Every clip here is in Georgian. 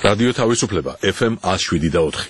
რადიო თავისუფლება FM 107.4.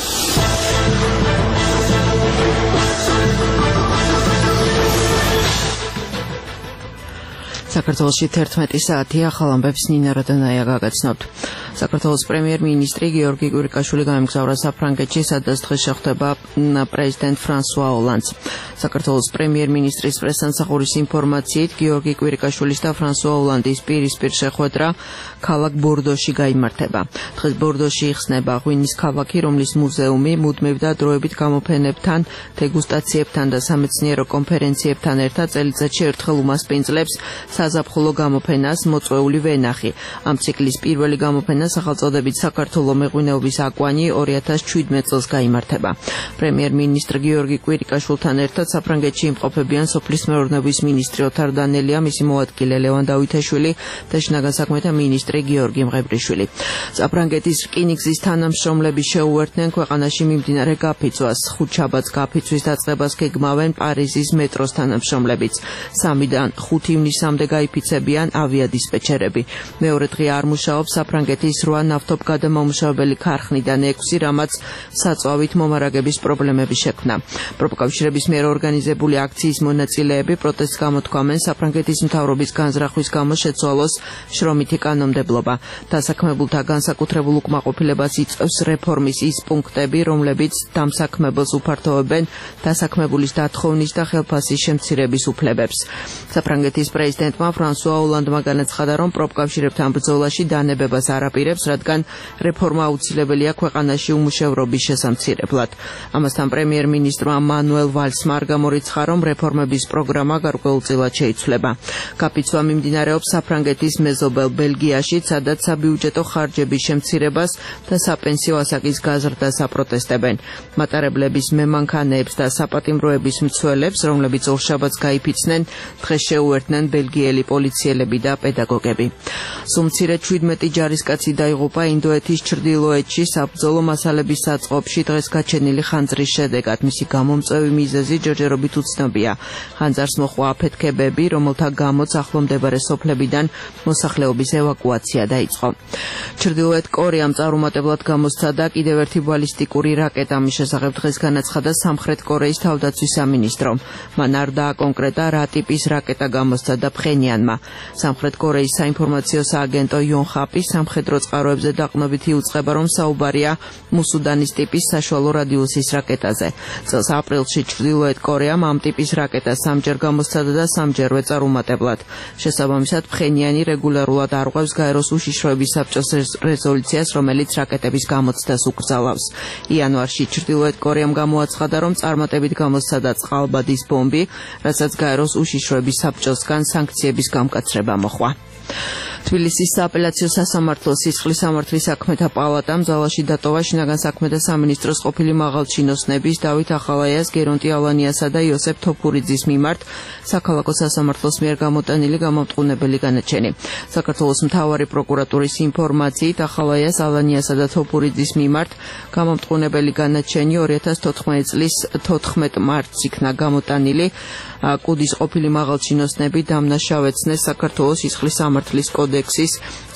საქართველოში 11 საათი ახალ ამბებს ნინა როდანაია გაგაცნობთ. საქართველოს პრემიერ-მინისტრი გიორგი კვირიკაშვილი გამგზავრა საფრანგეთში, სადაც დღეს შეხვდება პრეზიდენტ ფრანსუა ოლანდს. საქართველოს პრემიერ-მინისტრის პრესსამსახურის ინფორმაციით, გიორგი კვირიკაშვილის და ფრანსუა ოლანდის პირისპირ შეხვედრა ქალაქ ბორდოში გაიმართება. დღეს ბორდოში იხსნება ღვინის ქალაქი, რომლის მუზეუმი მუდმივ და დროებით გამოფენებთან, დეგუსტაციებთან და სამეცნიერო კონფერენციებთან ერთად წელიწადში ერთხელ უმასპინძლებს საზაფხულო გამოფენას მოწვეული ვენახი. ამ ციკლის პირველი გამოფენა სახელწოდებით საქართველოს მეღვინეობის აკვანი 2017 წელს გაიმართება. პრემიერ-მინისტრი გიორგი კვირიკაშვილთან ერთად საფრანგეთში იმყოფებიან სოფლის მეურნეობის მინისტრი ოთარ დანელია, მისი მოადგილე ლევან დავითაშვილი და შინაგან საქმეთა მინისტრი გიორგი მღებრიშვილი. საფრანგეთის რკინიგზის თანამშრომლები შეუერთდნენ ქვეყანაში მიმდინარე გაფიცვას. ხუთშაბათს გაფიცვის დაწყებას გეგმავენ პარიზის მეტროს თანამშრომლებიც. 3-დან 5 ივნისამდე გაიფიცებიან ავიადისპეჩერები. მეორე დღე არ მუშაობს საფრანგეთის 8 ნავთობგადამამუშავებელი ქარხნიდან 6, რამაც საწვავით მომარაგების პრობლემები შექმნა. პროფკავშირების მიერ ორგანიზებული აქციის მონაწილეები პროტესტს გამოთქვამენ საფრანგეთის მთავრობის განზრახვის გამო შეცვალოს შრომითი კანონმდებლობა. დასაქმებულთა განსაკუთრებულ უკმაყოფილებას იწვევს რეფორმის ის პუნქტები, რომლებიც დამსაქმებელს უფართოვებენ დასაქმებულის დათხოვნის და ხელფასის შემცირების უფლებებს. საფრანგეთის პრეზიდენტმა ფრანსუა ოლანდმა განაცხადა, რომ პროფკავშირებთან ბრძოლაში დანებებას არ აპირებს, რადგან რეფორმა აუცილებელია ქვეყანაში უმუშევრობის შესამცირებლად. ამასთან პრემიერ-მინისტრმა მანუელ ვალსმა არ გამორიცხა, რომ რეფორმების პროგრამა გარკვეულწილად შეიცვლება. გაფიცვა მიმდინარეობს საფრანგეთის მეზობელ ბელგიაში, სადაც საბიუჯეტო ხარჯების შემცირებას და საპენსიო ასაკის გაზრდას აპროტესტებენ. მატარებლების მემანქანეებს და საპატიმროების მცველებს, რომლებიც ორშაბათს გაიფიცნენ, დღეს შეუერთდნენ ბელგიელი პოლიციელები და პედაგოგები. სულ-მცირე 17 ჯარისკაცი დაიღუპა ინდოეთის ჩრდილოეთში საბრძოლო მასალების საწყობში დღეს გაჩენილი ხანძრის შედეგად. მისი გამომწვევი მიზეზი ჯერჯერობით უცნობია. ხანძარს მოჰყვა აფეთქებები, რომელთა გამოც ახლომდებარე სოფლებიდან მოსახლეობის ევაკუაცია დაიწყო. ჩრდილოეთ კორეამ წარუმატებლად გამოსცადა კიდევ ერთი ბალისტიკური რაკეტა. მის შესახებ დღეს განაცხადა სამხრეთ კორეის თავდაცვის სამინისტრო. მან არ დააკონკრეტა რა ტიპის რაკეტა გამოსცადა ფხენიანმა. სამხრეთ კორეის საინფორმაციო სააგენტო იონჰაპი სამხედრო წყაროებზე დაყრდნობით იუწყება, რომ საუბარია მუსუდანის ტიპის საშუალო რადიუსის რაკეტაზე. წელს აპრილში ჩრდილოეთ კორეამ ამ ტიპის რაკეტა 3-ჯერ გამოსცადა და 3-ჯერვე წარუმატებლად. შესაბამისად, ფხენიანი რეგულარულად არღვევს გაეროს უშიშროების საბჭოს რეზოლუციას, რომელიც რაკეტების გამოცდას უკრძალავს. იანვარში ჩრდილოეთ კორეამ გამოაცხადა, რომ წარმატებით გამოსცადა წყალბადის ბომბი, რასაც გაეროს უშიშროების საბჭოსგან სანქციების გამკაცრება მოჰყვა. თბილისის სააპელაციო სასამართლოს სისხლის სამართლის საქმეთა პალატამ ძალაში დატოვა შინაგან საქმეთა სამინისტროს ყოფილი მაღალჩინოსნების დავით ახალაიას, გერონტი ალანიასა და იოსებ თოფურიძის მიმართ საქალაქო სასამართლოს მიერ გამოტანილი გამომტყუნებელი განაჩენი. საქართველოს მთავარი პროკურატურის ინფორმაციით, ახალაიას, ალანიასა და თოფურიძის მიმართ გამომტყუნებელი განაჩენი 2014 წლის 14 მარტს იქნა გამოტანილი. კუდის ყოფილი მაღალჩინოსნები დამნაშავეცნეს საქართველოს სისხლის სამართლის კოდექსის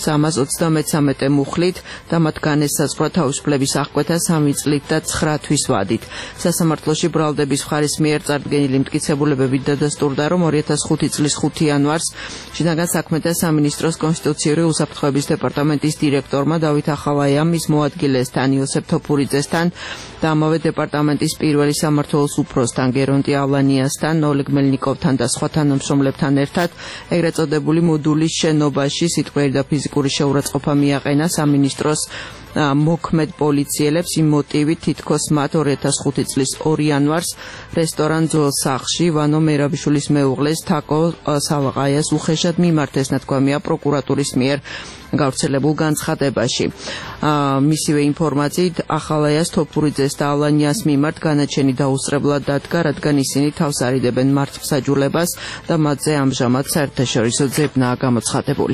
323 მუხლით და მათ განესაზღვრა თავისუფლების აღკვეთა 3 წლით და 9 თვის ვადით. სასამართლოში ბრალდების მხარის მიერ წარდგენილი მტკიცებულებები დადასტურდა, რომ 2005 წლის 5 იანვარს შინაგან საქმეთა სამინისტროს კონსტიტუციური უსაფრთხოების დეპარტამენტის დირექტორმა დავით ახალაიამ, მის მოადგილესთან იოსებ თოფურიძესთან და ამავე დეპარტამენტის პირველი სამმართველოს უფროსთან გერონტი ალანიასთან, ოლეგ მელნიკოვთან და სხვა თანამშრომლებთან ერთად ეგრეთ წოდებული მოდულის შენობაში სიტყვიერი და ფიზიკური შეურაცხყოფა მიაყენა სამინისტროს მოქმედ პოლიციელებს იმ მოტივით, თითქოს მათ 2005 წლის 2 იანვარს რესტორან ძველ სახლში ვანო მერაბიშვილის მეუღლეს თაკო სალაყაიას უხეშად მიმართეს, ნათქვამია პროკურატურის მიერ გავრცელებულ განცხადებაში. მისივე ინფორმაციით, ახალაიას, თოფურიძეს და ალანიას მიმართ განაჩენი დაუსწრებლად დადგა, რადგან ისინი თავს არიდებენ მართლმსაჯულებას და მათზე ამჟამად საერთაშორისო ძებნაა გამოცხადებული.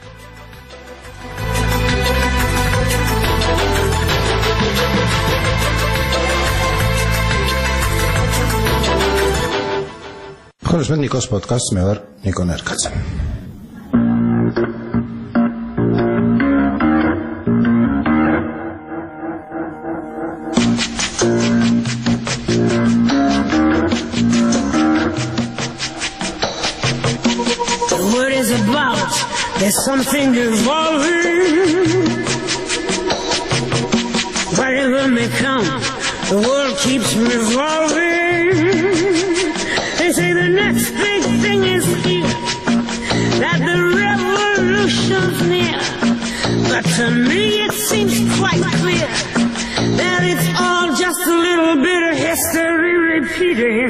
Ხონსმენ ნიკოს პოდკასტს მე ვარ ნიკო ნერკაძე. There's something evolving. Whatever may come, the world keeps revolving. They say the next big thing is here, that the revolution's near. But to me it seems quite clear that it's all just a little bit of history repeating.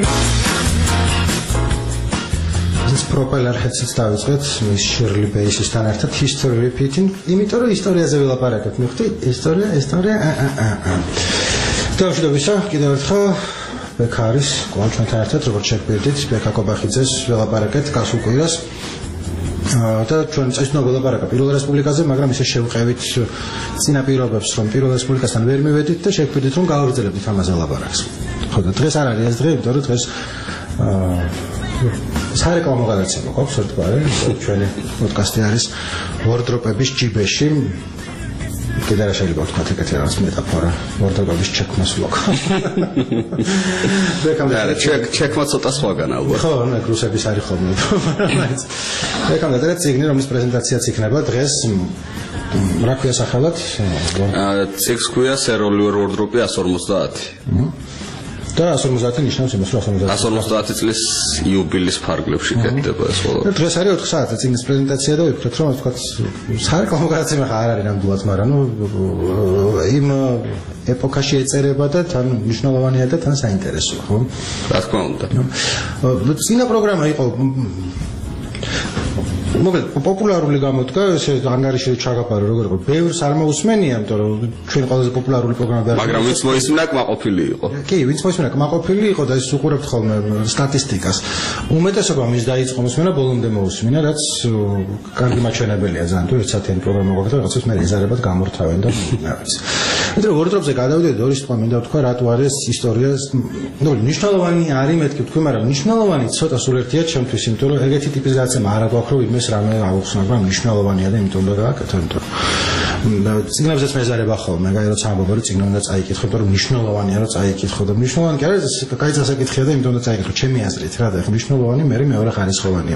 ეს პროპელერ ჰედსიც დავიწყეთ მის შირლი ბეისისთან ერთად history repeating, იმიტომ რომ ისტორიაზე ველაპარაკეთ, მიხდი, ისტორია. დავშვიდობისა, კიდევ ერთხელ ბექა არის კვლავ ჩვენთან ერთად, როგორც შეგვიძლია, ბექა კობახიძეს ველაპარაკეთ გასულ კვირას. და ჩვენ წესნობ ველაპარაკა პირველ რესპუბლიკაზე, მაგრამ ისე შევყევით წინაპირობებს, რომ პირველ რესპუბლიკასთან ვერ მივედით და შეგვიძლია რომ გავაგრძელებდით ამაზე ველაპარაკს. ხო და დღეს არ არის ეს დღე, იმიტომ რომ დღეს სარეკლამო გადაცემა გვაქვს ერთგვარი, ჩვენი პოდკასტი არის ვორდროპების ჯიბეში. კიდევ რა შეიძლება ვთქვათ ეგეთი რაღაც მეტაფორა, ვორდროპების ჩექმას ვлог. ჩექმა ცოტა სხვაგან ალბათ. ხო, ნუ რუსების არის ხოლმე. ეკამ და წიგნი, რომლის პრეზენტაციაც იქნება დღეს, რა ქვია სახელად? წიგნს ქვია ეროვნული ვორდროპი 150. და 150 ნიშნავს იმას, რომ 150 წლის იუბილეის ფარგლებში კეთდება ეს ყველაფერი. დღეს არის 4 საათი წიგნის პრეზენტაცია და ვიფიქრეთ, რომ თქვა სარეკლამო გადაცემა ხარ არის ნამდვილად, მაგრამ ნუ იმ ეპოქაში ეწერება და თან მნიშვნელოვანია და თან საინტერესოა, ხო? რა თქმა უნდა. წინა პროგრამა იყო მოკლედ პოპულარული გამოდგა, ესე ანგარიში ჩაგაფარო როგორ იყო. ბევრს არ მოусმენია, იმიტომ რომ ჩვენ ყველაზე პოპულარული პროგრამა არის. მაგრამ ვინც მოისმენა, კმაყოფილი იყო. კი, ვინც მოისმენა, კმაყოფილი იყო და ის უყურებთ ხოლმე სტატისტიკას. უმეტესობა მის დაიწყო მოსმენა ბოლომდე მოусმინა, რაც კარგი მაჩვენებელია ძალიან. თუ ერთსათიანი პროგრამა გვაქვს და რაღაცას მე იზარებად გამორთავენ და რა ვიცი. მეტყვი ვორდროპზე გადავიდეთ, ორი სიტყვა მინდა ვთქვა, რატო არის ისტორიას, ნუ მნიშვნელოვანი არის მეთქი ვთქვი, მაგრამ მნიშვნელოვანი ცოტა სულ ერთია ჩემთვის, იმიტომ რომ ეგეთი ტიპის გადაცემა არ აქვს, რომ იმეს რამე აუხსნა, მაგრამ მნიშვნელოვანია და იმიტომ უნდა გააკეთო, იმიტომ რომ წიგნებზეც მეზარება ხოლმე, აი როცა ამბობ რომ წიგნი უნდა წაიკითხო, იმიტომ რომ მნიშვნელოვანია რომ წაიკითხო და მნიშვნელოვანი კი არის, კაი წასაკითხია და იმიტომ უნდა წაიკითხო, ჩემი აზრით რა და ეხლა მნიშვნელოვანი მეორე ხარისხოვანია.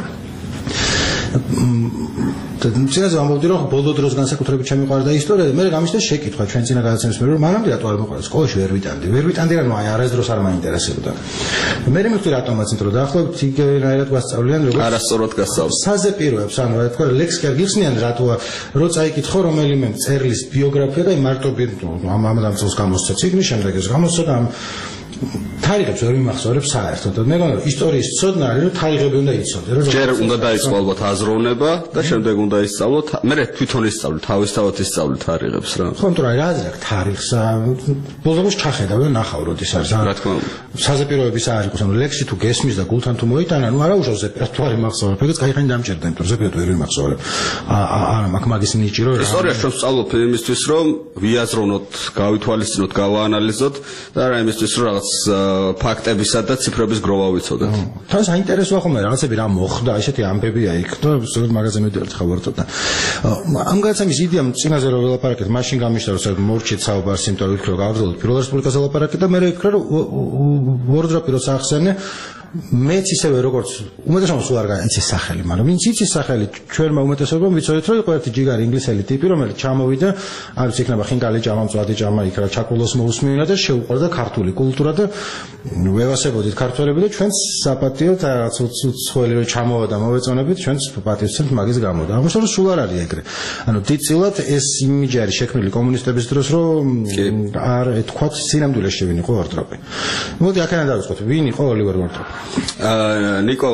და წინაზე ამბობდი რომ ბოლო დროს განსაკუთრებით შემიყვარდა ისტორია და მე გამიშთა შეკითხვა ჩვენ წინა გადაცემის მერე რომ მანამდე რატო არ მოყვარდა სკოლაში ვერ ვიტანდი რა ნუ აი არასდროს არ მაინტერესებდა მე მივხვდი რატომაც იმიტომ რომ დაახლოებით იგივენაირად გვასწავლიან როგორც არასწორად გასწავლეს საზეპიროებს ანუ რა თქვა ლექსი არ გიხსნიან რატოა რო წაიკითხო რომელიმე წერლის ბიოგრაფია და მარტო ამ წელს გამოსცა წიგნი შემდეგ ეს გამოსცა და თარიღებს ვერ მიმახსოვრებს საერთოდ და მე მგონი ისტორიის ცოდნა არის რომ თარიღები უნდა იცოდე რომ ჯერ უნდა დაიწყო ალბათ აზროვნება და შემდეგ უნდა ისწავლო მე თვითონ ისწავლე თავისთავად ისწავლე თარიღებს რა ხო თუ რა აზრი აქვს თარიღს ბოლოს ჩახედავ და ნახავ როდის არის რა თქმა უნდა საზეპიროების არ იყოს ანუ ლექსი თუ გესმის და გულთან თუ მოიტანა ნუ არა უშავს ზეპირად თუ არ იმახსოვრებ ეგეც кайხანი დამჭერდა იმიტომ რომ ზეპირად ვერ იმახსოვრებ არა მაგ მაგის ნიჭი რომ ისტორიას ჩვენ ვსწავლობ იმისთვის რომ ვიაზროვნოთ გავითვალისწინოთ გავაანალიზოთ და რა იმისთვის რომ რაღაც ფაქტებისა და ციფრების გროვა ვიცოდეთ. თან საინტერესოა ხოლმე რაღაცები რა მოხდა, ესეთი ამბებია იქ და სწორედ მაგაზე მივიდეთ ხავარდოთ და ამ გადაცემის იდეა წინაზე რომ ველაპარაკეთ, მაშინ გამიშთა რომ საერთოდ მორჩით საუბარს, იმიტომ რომ ვიქრო გავაგრძელოთ პირველ რესპუბლიკაზე ველაპარაკეთ და მე ვიქრო რომ ვორდროპი როცა ახსენე მეც ისევე როგორც უმეტესობა სულ არ გაიცის სახელი, მაგრამ ვინც იცის სახელი, ჩვენმა უმეტესობამ ვიცოდეთ რომ იყო ერთი ჯიგარი ინგლისელი ტიპი, რომელიც ჩამოვიდა, არ ვიცი იქნება ხინკალი ჭამა, მწვადი ჭამა, იქ რა ჩაკულოს მოусმინა და შეუყვარდა ქართული კულტურა და ვევასებოდით ქართველები და ჩვენს საპატიოდ რაღაც უცხოელი რომ ჩამოვა და მოვეწონებით, ჩვენს პატივცემთ მაგის გამო და აღმოჩნდა რომ სულ არ არის ეგრე. ანუ დიდწილად ეს იმიჯი არის შექმნილი კომუნისტების დროს, რომ არ ეთქვათ სინამდვილეში ვინ იყო ვორდროპი. მოდი აქედან დავიწყოთ, ვინ იყო ოლივერ ვორდროპი? ნიკო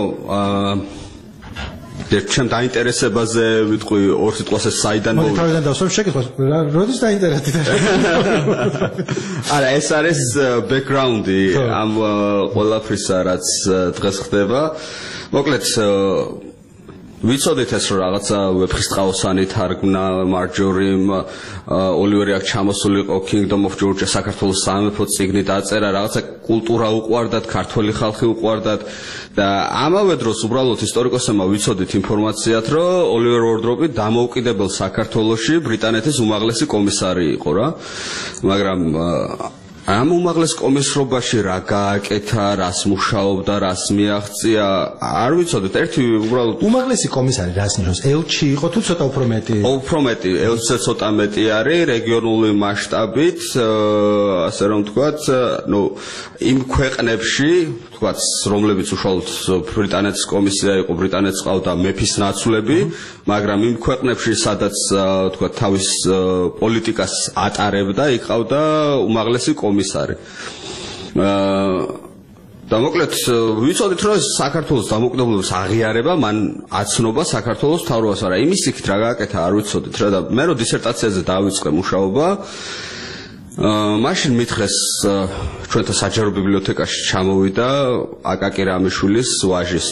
ჩემ დაინტერესებაზე ვიტყვი ორ სიტყვას ეს საიდან მოდი თავიდან დავსვამ შეკითხვას როდის დაინტერესდით არა ეს არის ბექგრაუნდი ამ ყველაფრისა რაც დღეს ხდება მოკლედ ვიცოდით ეს რომ რაღაცა ვეფხისტყაოსანი თარგმნა მარჯორიმ ოლივერი აქ ჩამოსული იყო Kingdom of Georgia საქართველოს სამეფო წიგნი დაწერა რაღაცა კულტურა უყვარდათ ქართველი ხალხი უყვარდათ და ამავე დროს უბრალოდ ისტორიკოსებმა ვიცოდით ინფორმაციათ რომ ოლივერ ვორდროპი დამოუკიდებელ საქართველოში ბრიტანეთის უმაღლესი კომისარი იყო რა მაგრამ ამ უმაღლეს კომისრობაში რა გააკეთა, რას მუშაობდა, რას მიაღწია, არ ვიცოდეთ, ერთი უბრალოდ უმაღლესი კომისარი რას ნიშნავს? ელჩი იყო თუ ცოტა უფრო მეტი? უფრო მეტი, ელჩზე ცოტა მეტი არის რეგიონული მასშტაბით, ასე რომ ვთქვათ, იმ ქვეყნებში, ვთქვათ, რომლებიც უშუალოდ ბრიტანეთის კომისია იყო, ბრიტანეთს ყავდა მეფის ნაცვლები, მაგრამ იმ ქვეყნებში, სადაც ვთქვათ, თავის პოლიტიკას ატარებდა, იყავდა უმაღლესი კომისარი. და მოკლედ ვიცოდით რომ საქართველოს დამოუკიდებლობის აღიარება მან აცნობა საქართველოს მთავრობას, არა იმის იქით რა გააკეთა არ ვიცოდით რა და მე რო დისერტაციაზე დავიწყე მუშაობა მაშინ მითხრეს ჩვენთან საჯარო ბიბლიოთეკაში ჩამოვიდა აკაკი რამიშვილის ვაჟის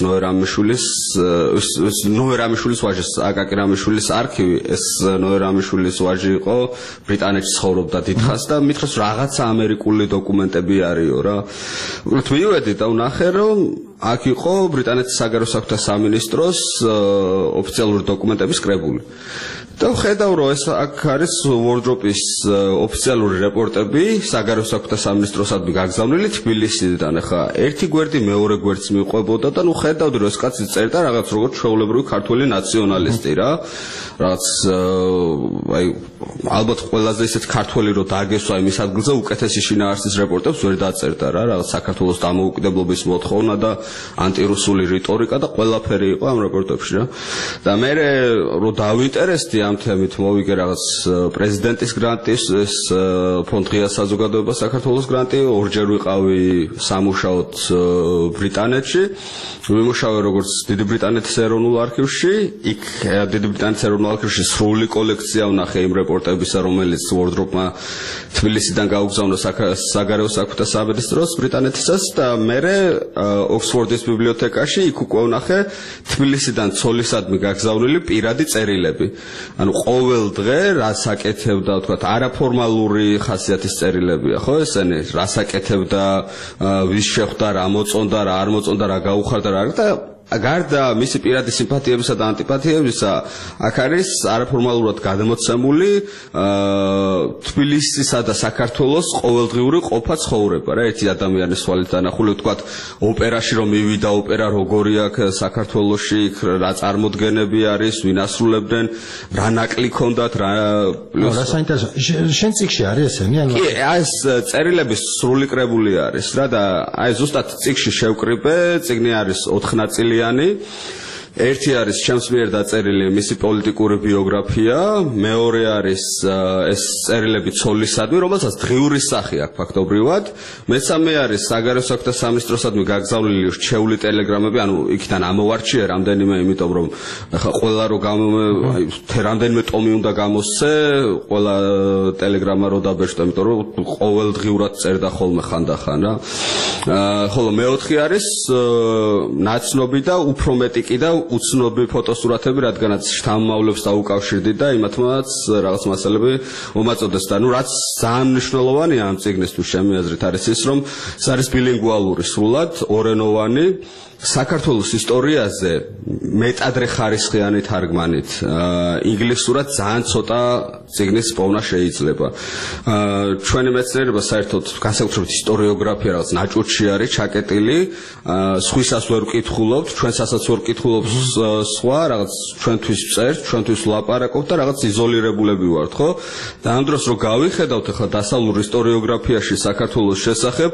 ნოე რამიშვილის ვაჟის აკაკი რამიშვილის არქივი ეს ნოე რამიშვილის ვაჟი იყო ბრიტანეთში ცხოვრობდა დიდხანს და მითხრეს რაღაცა ამერიკული დოკუმენტები არისო რა უბრალოდ მივედი და ვნახე რომ აქ იყო ბრიტანეთის საგარეო საქმეთა სამინისტროს ოფიციალური დოკუმენტების კრებული და ხედავ რომ ეს აქ არის ვორდროპის ოფიციალური რეპორტები საგარეო საქმეთა სამინისტროსადმი გაგზავნილი თბილისიდან ახლა ერთი გვერდი მეორე გვერდს მიყვებოდა და ნუ ხედავდი რომ ეს კაცი წერდა რაღაც როგორც ჩვეულებრივი ქართველი ნაციონალისტი რა რაღაც აი ალბათ ყველაზე ისეთ ქართველი რომ დააგესვა იმის ადგილზე უკეთესი შინაარსის რეპორტებს ვერ დაწერდა რა რაღაც საქართველოს დამოუკიდებლობის მოთხოვნა და ანტირუსული რიტორიკა და ყველაფერი იყო ამ რეპორტებში რა და მე რომ დავინტერესდი ამ თემით მოვიგე რაღაც პრეზიდენტის გრანტის ეს ფონდ ღია საზოგადოება საქართველოს გრანტი ორჯერ ვიყავი სამუშაოდ ბრიტანეთში ვიმუშავე როგორც დიდი ბრიტანეთის ეროვნულ არქივში იქ დიდი ბრიტანეთის ეროვნულ არქივში სრული კოლექცია ვნახე იმ რეპორტებისა რომელიც ვორდროპმა თბილისიდან გაუგზავნა საგარეო საქმეთა სამინისტროს ბრიტანეთისას და მე ოქსფორდის ბიბლიოთეკაში იქ უკვე ვნახე თბილისიდან ცოლისადმი გაგზავნილი პირადი წერილები ანუ ყოველ დღე რას აკეთებდა ვთქვათ არაფორმალური ხასიათის წერილებია ხო ესენი რას აკეთებდა ვის შეხვდა რა მოწონდა რა არ მოწონდა რა გაუხარდა რა და გარდა მისი პირადი სიმპათიებისა და ანტიპათიებისა აქ არის არაფორმალურად გადამოცემული თბილისისა და საქართველოს ყოველდღიური ყოფა ცხოვრება რა ერთი ადამიანის თვალით დანახული ვთქვათ ოპერაში რომ მივიდა ოპერა როგორი აქვს საქართველოში რა წარმოდგენები არის ვინ ასრულებდნენ რა ნაკლი ქონდათ რა რა საინტერესო შენ წიგში არის ესენი ანუ კი ეს წერილების სრული კრებული არის რა და აი ზუსტად წიგში შევკრიბე წიგნი არის 4 ნაწილი ერთი არის ჩემს მიერ დაწერილი მისი პოლიტიკური ბიოგრაფია, მეორე არის ეს წერილები ცოლისადმი, რომელსაც დღიური სახე აქვს ფაქტობრივად, მესამე არის საგარეო საქმეთა სამინისტროსადმი გაგზავნილი რჩეული ტელეგრამები, ანუ იქიდან ამოვარჩიე რამდენიმე, იმიტომ რომ ახლა ყველა რო რამდენიმე ტომი უნდა გამოსცე, ყველა ტელეგრამა რო დაბეჭდო, იმიტომ რომ ყოველდღიურად წერდა ხოლმე ხანდახან რა. ხოლო მეოთხე არის ნაცნობი და უფრო მეტი კი და უცნობი ფოტოსურათები, რადგანაც შთამომავლებს დაუკავშირდი და იმათმაც რაღაც მასალები მომაწოდეს და რაც ძალიან მნიშვნელოვანია ამ წიგნისთვის ჩემი აზრით არის ის, რომ ეს არის ბილინგვალური სრულად, ორენოვანი საქართველოს ისტორიაზე მეტადრე ხარისხიანი თარგმანით ინგლისურად ძალიან ცოტა წიგნის პოვნა შეიძლება. ჩვენი მეცნიერება საერთოდ განსაკუთრებით ისტორიოგრაფია რაღაც ნაჭურში არის ჩაკეტილი, სხვისას ვერ ვკითხულობთ, ჩვენსასაც ვერ ვკითხულობთ სხვა, რაღაც ჩვენთვის წერთ, ჩვენთვის ვლაპარაკობთ და რაღაც იზოლირებულები ვართ, ხო? და ამ დროს რო გავიხედავთ ახლა დასავლურ ისტორიოგრაფიაში საქართველოს შესახებ,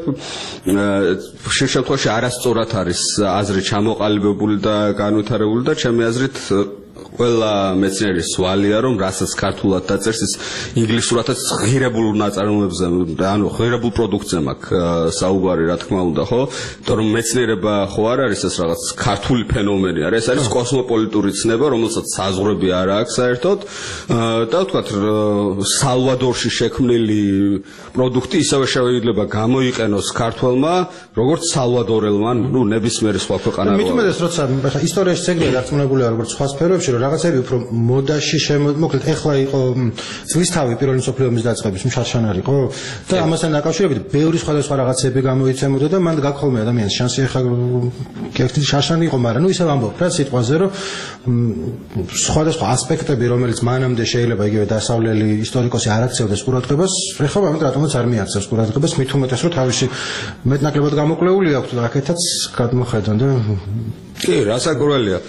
ხშირ შემთხვევაში არასწორად არის აზრი ჩამოყალიბებული და განვითარებული და ჩემი აზრით ყველა მეცნიერის ვალია რომ რასაც ქართულად დაწერს ის ინგლისურადაც ღირებულ ნაწარმოებზე ანუ ღირებულ პროდუქტზე მაქვს საუბარი რა თქმა უნდა ხო იმიტომ რომ მეცნიერება ხო არ არის ეს რაღაც ქართული ფენომენი არა ეს არის კოსმოპოლიტური ცნება რომელსაც საზღვრები არ აქვს საერთოდ და ვთქვათ სალვადორში შექმნილი პროდუქტი ისევე შეიძლება გამოიყენოს ქართველმა როგორც სალვადორელმა ნუ ნებისმიერი სხვა ქვეყანა მithumedes როცა ისტორიაში ძეგლი დარწმუნებულია როგორც სხვა სფეროებში რომ რაღაცები უფრო მოდაში მოკლედ ეხლა იყო წლის თავი პირველი მსოფლიო ომის დაწყების მშარშანარი იყო და ამასთან დაკავშირებით ბევრი სხვადასხვა რაღაცები გამოიცემოდა და მან გაქოლმე ადამიანის შანსი ეხლა კერძი შარშანი იყო, მაგრამ ნუ ისევ ამბობ რა სიტყვაზე რომ სხვადასხვა ასპექტები რომელიც მანამდე შეიძლება იგივე დასავლელი ისტორიკოსი არ აქცევდეს ყურადღებას, ეხლა ამით რატომაც არ მიაქცევს ყურადღებას, მით უმეტეს რომ თავისი მეტნაკლებად გამოკლეული აქვს და აქეთაც გადმოხედონ და კი, რასაკურველია.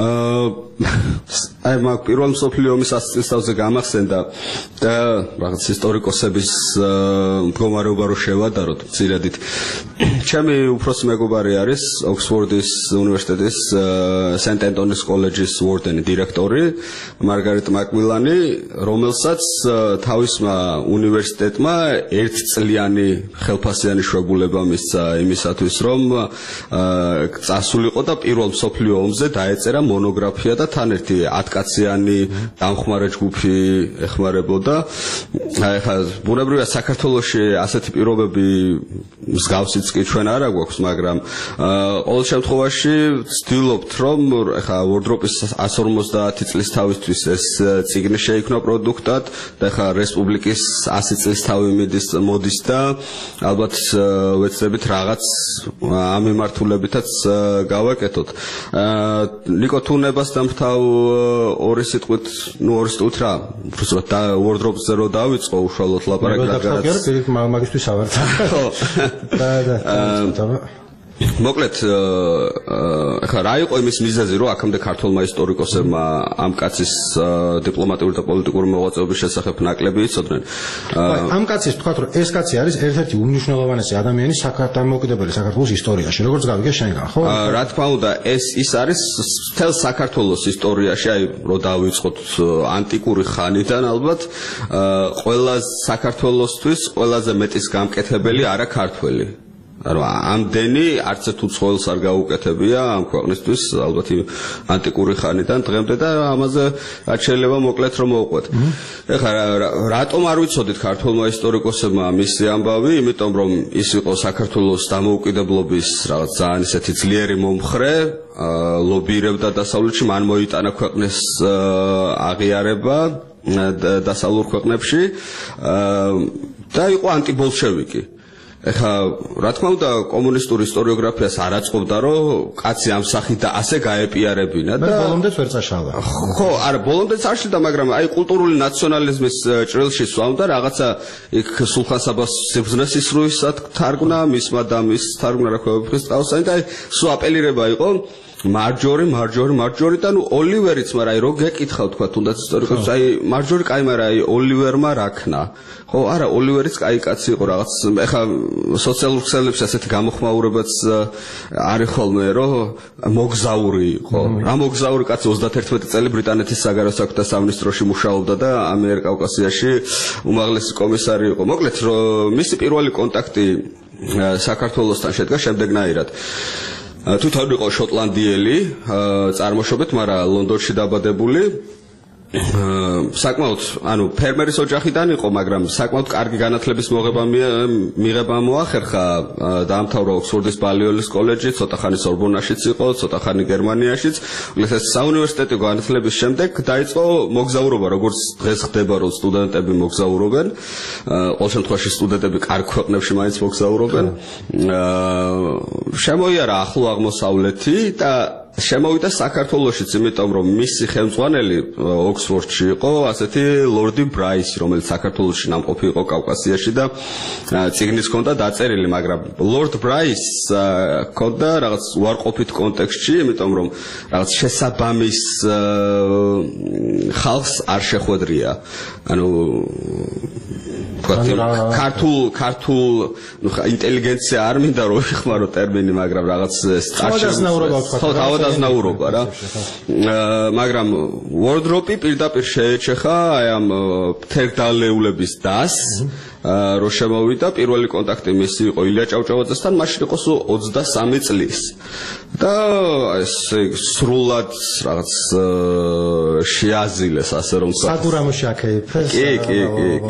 აი მაგ პირველ მსოფლიო ომის 100 წელსთავზე გამახსენდა და რაღაც ისტორიკოსების მდგომარეობა რო შევადაროთ ძირადით. ჩემი უფროსი მეგობარი არის ოქსფორდის უნივერსიტეტის სენტ ანტონის კოლეჯის ვორდენი, დირექტორი მარგარეტ მაკმილანი, რომელსაც თავისმა უნივერსიტეტმა ერთწლიანი ხელფასიანი შუაგულება მისცა იმისათვის, რომ წასულიყო და პირველ მსოფლიო ომზე დაეწერა მონოგრაფია და თან ერთი 10 კაციანი დამხმარე ჯგუფი ეხმარებოდა. ახლა ბუნებრივია საქართველოში ასეთი პირობები მსგავსიც კი ჩვენ არ აქვს, მაგრამ ყოველ შემთხვევაში ვცდილობთ, რომ ახლა ვორდროპის 150 წლის თავისთვის ეს წიგნი შეიქმნა პროდუქტად და ახლა რესპუბლიკის 100 წლის თავი მოდის და ალბათ ვეცდებით რაღაც ამ მიმართულებითაც გავაკეთოთ. ნიკო თუნებას დამთავ ორი სიტყვით რა, უბრალოდ და ვორდროპზე რო დავიწყო უშუალოდ ლაპარაკი რაღაც მაგისტვის ავართა. ხო. და მოკლედ ახლა რა იყო იმის მიზეზი, რომ აქამდე ქართულმა ისტორიკოსებმა ამ კაცის დიპლომატიური და პოლიტიკური მოღვაწეობის შესახებ ნაკლები იცოდნენ. ამ კაცის თქვა, რომ ეს კაცი არის ერთ-ერთი უმნიშვნელოვანესი ადამიანი დამოუკიდებელი საქართველოს ისტორიაში, როგორც გავიგე შენგან, ხო? რა თქმა უნდა, ის არის მთელ საქართველოს ისტორიაში, აი რო დავიწყოთ ანტიკური ხანიდან ალბათ, ყველა საქართველოსთვის ყველაზე მეტის გამკეთებელი არა ქართველი. Aro ამდენი არც ერთ უცხოელს არ გაუკეთებია ამ ქვეყნისთვის ალბათ ანტიკური ხანიდან დღემდე და ამაზე რაც შეიძლება მოკლედ რომ მოვყვეთ. ეხლა რატომ არ ვიცოდით ქართულმა ისტორიკოსებმა მისი ამბავი? იმიტომ რომ ის იყო საქართველოს დამოუკიდებლობის რაღაც ძალიან ისეთი ძლიერი მომხრე, ლობირებდა დასავლეთში, მან მოიტანა ქვეყნის აღიარება დასავლურ ქვეყნებში და იყო ანტიბოლშევიკი. ეხლა რა თქმა უნდა კომუნისტური ისტორიოგრაფიას არ აწყობდა რომ კაცი ამ სახით და ასე გაეპიარებინა და ბოლომდეც ვერ წაშალა. ხო, არა, ბოლომდეც არ შევიდა, მაგრამ აი კულტურული ნაციონალიზმის ჭრილში სვამდა რაღაცა იქ სულხან საბას სიბზნეს ისრუისად თარგმნა, მისმა და მის თარგმნა რა ქვია ტყავსანი და აი სულ აპელირება იყო მარჯორი და ნუ ოლივერიც, მაგრამ აი რო გეკითხავ თქვა თუნდაც ისტორიკოსს, აი მარჯორი კაი, მაგრამ აი ოლივერმა რაქნა. ხო, არა, ოლივერიც კაი კაცი იყო რაღაც. ეხლა სოციალურ ქსელებში ასეთი გამოხმაურებაც არის ხოლმე, რომ მოგზაური იყო. რა მოგზაური კაცი 31 წელი ბრიტანეთის საგარეო საქმეთა სამინისტროში მუშაობდა და ამიერკავკასიაში უმაღლესი კომისარი იყო. მოკლედ, მისი პირველი კონტაქტი საქართველოსთან შედგა შემდეგნაირად. თვითონ იყო შოტლანდიელი წარმოშობით, მაგრამ ლონდონში დაბადებული. საკმაოდ, ანუ ფერმერის ოჯახიდან იყო, მაგრამ საკმაოდ კარგი განათლების მიღება მოახერხა, დაამთავრა ოქსფორდის ბალიოლის კოლეჯი, ცოტა ხანი სორბონაშიც იყო, ცოტა ხანი გერმანიაშიც. ეს საუნივერსიტეტო განათლების შემდეგ დაიწყო მოგზაურობა, როგორც დღეს ხდება, რომ სტუდენტები მოგზაურობენ. ყოველ შემთხვევაში სტუდენტები კარგ ქვეყნებში მაინც მოგზაურობენ. შემოიარა ახლო აღმოსავლეთი და შემოვიდა საქართველოშიც, იმიტომ რომ მისი ხელმძღვანელი ოქსფორდში იყო ასეთი ლორდი ბრაისი, რომელიც საქართველოში ნამყოფი იყო კავკასიაში და წიგნის ჰქონდა დაწერილი, მაგრამ ლორდ ბრაისს ჰქონდა რაღაც უარყოფით კონტექსტში, იმიტომ რომ რაღაც შესაბამის ხალხს არ შეხვედრია. ანუ ქართულ ინტელიგენცია არ მინდა რომ ვიხმარო ტერმინი, მაგრამ რაღაც თავადაზნაურობა რა. მაგრამ ვორდროპი პირდაპირ შეეჩეხა აი ამ თერგდალეულების დას, რომ შემოვიდა. პირველი კონტაქტი მისი იყო ილია ჭავჭავაძესთან, მაშინ იყო სულ 23 წლის. და ეს სრულად რაღაც შეაზილეს, ასე რომ ვთქვა. საგურამოში აქეიფეს. კი.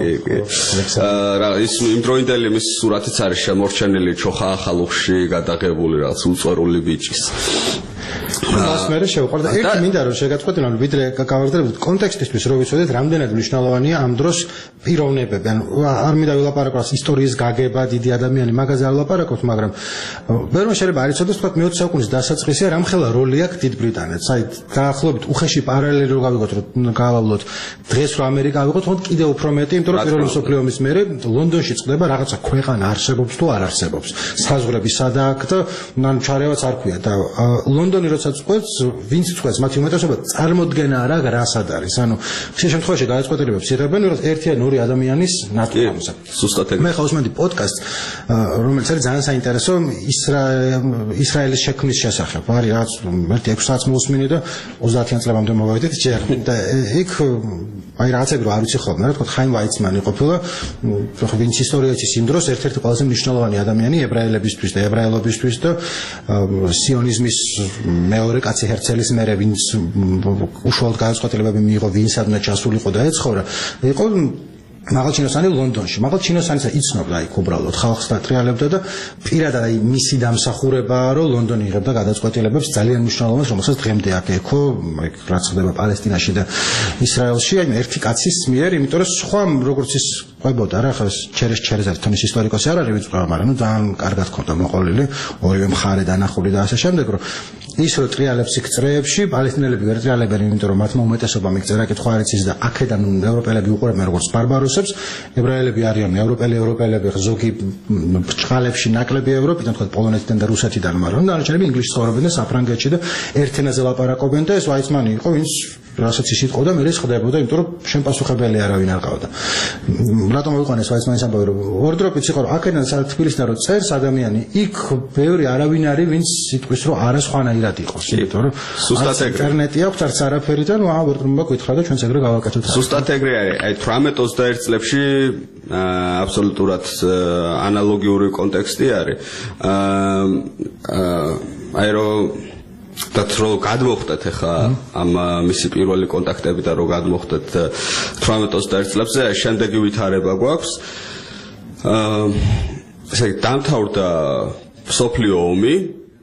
ის იმდროინდელი მის სურათიც არის შემორჩენილი ჩოხა ახალუხში გადაღებული რაღაც უწვერული ბიჭის. მას მე შევყარდა ერთი მინდა რომ შეგაწყვეტინო ვიდრე გავაგრძელებთ კონტექსტისთვის რომ ვიცოდეთ რამდენად მნიშვნელოვანია ამ დროს პიროვნებები ან არ მინდა ვილაპარაკოს ისტორიის გაგება დიდი ადამიანი მაგაზე არ ვილაპარაკოთ მაგრამ ბევრმა შეიძლება არ იცოდეს თქვა მე-20 საუკუნის დასაწყისია რამხელა როლი აქვს დიდ ბრიტანეთს აი დაახლოებით უხეში პარალელი რო გავიგოთ რომ გავავლოთ დღეს რო ამერიკა ავიღოთ თქო კიდევ უფრო მეტი იმიტომ რომ პირველი მსოფლიო ომის მერე ლონდონში წყდება რაღაცა ქვეყანა არსებობს თუ არ არსებობს საზღვრები სადა აქვს და ნან ჩარევაც არ ქვია და ლონდონი როცა წყვეტს ვინც წყვეტს მათი უმეტესობა წარმოდგენა არა რასად არის ანუ ხშირ შემთხვევაში გადაწყვეტილებებს იღებენ რომ ერთი ან ორი ადამიანის ნათქვამზე ზუსტად ეგ მე ხავს მენდი პოდკასტ რომელიც არის ძალიან საინტერესო ისრაელის შექმნის შესახებ არის რაც ერთი 6 საათს მოусმინე და 30-იან წლებამდე მოვავიდეთ ჯერ და იქ აი რაღაცები რო არ ვიცი ხოლმე რა თქო ხაიმ ვაიცმანი ყოფილა ხო ვინც ისტორიაში იმ დროს ერთ-ერთი ყველაზე მნიშვნელოვანი ადამიანი ებრაელებისთვის და ებრაელობისთვის და სიონიზმის მეორე კაცი ჰერცელის მერე ვინც უშუალოდ გადაწყვეტილებები მიიღო ვინსადმე ჩასულიყო და ეცხოვრა იყო მაღალჩინოსანი ლონდონში მაღალჩინოსანიც იცნობდა იქ უბრალოდ ხალხს დატრიალებდა და პირადად აი მისი დამსახურებაა რომ ლონდონი იღებდა გადაწყვეტილებებს ძალიან მნიშვნელოვანს რომელსაც დღემდე აქ ეკო რაც ხდება პალესტინაში და ისრაელში აი ერთი კაცის მიერ იმიტომ რომ სხვა როგორც ის ყვებოდა რა ხა ჩერეზად თონის ისტორიკოსი არ არის ვიწვა მაგრამ ნუ ძალიან კარგად ქონდა მოყოლილი ორივე მხარე დანახული და ასე შემდეგ რომ ის რო ტრიალებს იქ წრეებში პალესტინელები ვერ ტრიალებენ იმიტომ რომ მათმა უმეტესობამ იქ წერა კითხვა არ იცის და აქედან ევროპელები უყურებენ როგორც ბარბაროსებს ებრაელები არიან ევროპელები ზოგი ბრჭყალებში ნაკლები ევროპიდან თქო პოლონეთიდან და რუსეთიდან მაგრამ დანარჩენები ინგლისში ცხოვრობენ და საფრანგეთში და ერთ ენაზე ლაპარაკობენ და ეს ვაიცმანი იყო ვინც რასაც ის იყო და მე ის ხდებოდა იმიტომ რომ შენ პასუხებელი არავინ არ ყავდა რატომ ვიყვანეს ვაიცმანის ამბავი რომ ორდროპიც იყო რომ აქედან თბილისიდან რომ წერს ადამიანი იქ ბევრი არავინ არის ვინც სიტყვის რომ არა სხვანაირად იყოს იმიტომ რომ ზუსტად ეგრე ინტერნეტი აქვს არც არაფერი და ნუ ორდროპმა გითხრა და ჩვენც ეგრე გავაკეთოთ ზუსტად ეგრე არის აი 18-21 წლებში აბსოლუტურად ანალოგიური კონტექსტი არის აი რომ dat რო გადმოხდეთ ახლა ამ მისი პირველი კონტაქტები და რო გადმოხდეთ 18-21 წლებზე შემდეგი ვითარება გვაქვს ესე დამთავრდა მსოფლიო ომი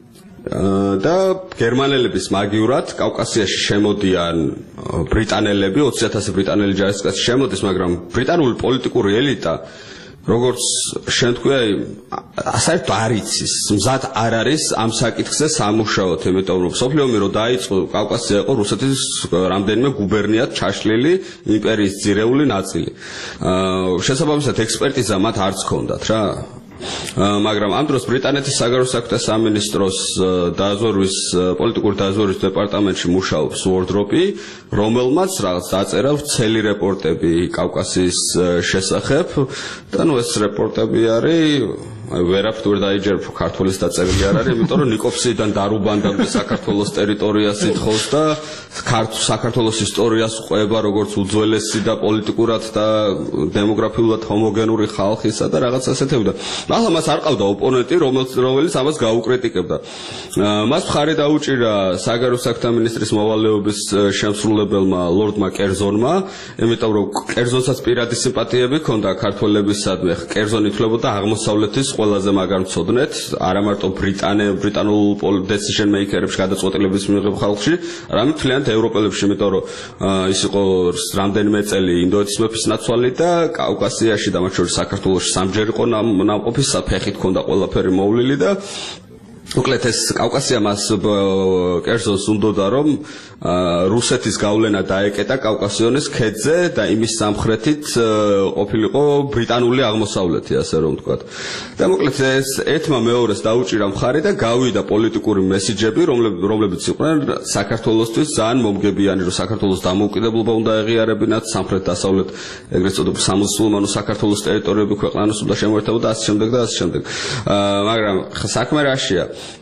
და გერმანელების მაგივრად კავკასიაში შემოდიან ბრიტანელები 20,000 ბრიტანელი ჯარისკაცი შემოდის მაგრამ ბრიტანული პოლიტიკური ელიტა როგორც შენ თქვია საერთოდ არ იცის მზად არ არის ამ საკითხზე სამუშაოდ იმიტომ რომ მსოფლიო ომი რო დაიწყო კავკასია იყო რუსეთის რამდენიმე გუბერნიად ჩაშლილი იმპერიის ძირეული ნაწილი შესაბამისად ექსპერტიზა მათ არც ჰქონდათ რა მაგრამ ამ დროს ბრიტანეთის საგარეო საქმეთა სამინისტროს დაზვერვის პოლიტიკური დაზვერვის დეპარტამენტში მუშაობს უორდროპი რომელმაც რაღაც დაწერა ვრცელი რეპორტები კავკასიის შესახებ და ნუ ეს რეპორტები არის ვერაფრით ვერ დაიჯერებ ქართულის დაწერილი არ არის იმიტომ რომ ნიკოფსიიდან დარუბანდამდე საქართველოს ტერიტორიას ითხოვს და საქართველოს ისტორიას ყვება როგორც უძველესი და პოლიტიკურად და დემოგრაფიულად ჰომოგენური ხალხისა და რაღაც ასეთები და ახლა მას არ ყავდა ოპონენტი რომელიც ამას გაუკრიტიკებდა მას მხარი დაუჭირა საგარეო საქმეთა მინისტრის მოვალეობის შემსრულებელმა ლორდმა კერზონმა იმიტომ რომ კერზონსაც პირადი სიმპათიები ჰქონდა ქართველებისადმი კერზონი ითვლებოდა აღმოსავლეთის ყველაზე მაგარ მცოდნეთ არა მარტო ბრიტანულ decision maker-ებში გადაწყვეტილების მიღებ ხალხში არამედ მთლიანად ევროპელებში იმიტომ რომ ის იყო რამდენიმე წელი ინდოეთის მეფის ნაცვალი და კავკასიაში და მათ შორის საქართველოში სამჯერ იყო ნამყოფი საფეხით ჰქონდა ყველაფერი მოვლილი და უკლეთ ეს კავკასია მას კერძოს უნდოდა რომ რუსეთის გავლენა დაეკეტა კავკასიონის ქედზე და იმის სამხრეთით ყოფილიყო ბრიტანული აღმოსავლეთი ასე რომ ვთქვათ და მოკლედ ეს ერთმა მეორეს დაუჭირა მხარი და გავიდა პოლიტიკური მესიჯები რომლებიც იყვნენ საქართველოსთვის ძალიან მომგებიანი რომ საქართველოს დამოუკიდებლობა უნდა ეღიარებინათ სამხრეთ დასავლეთ ეგრეთ წოდებულ სამუსულმანო საქართველოს ტერიტორიები ქვეყანას უნდა შემოერთებოდა ასე შემდეგ და ასე შემდეგ მაგრამ საქმე რაშია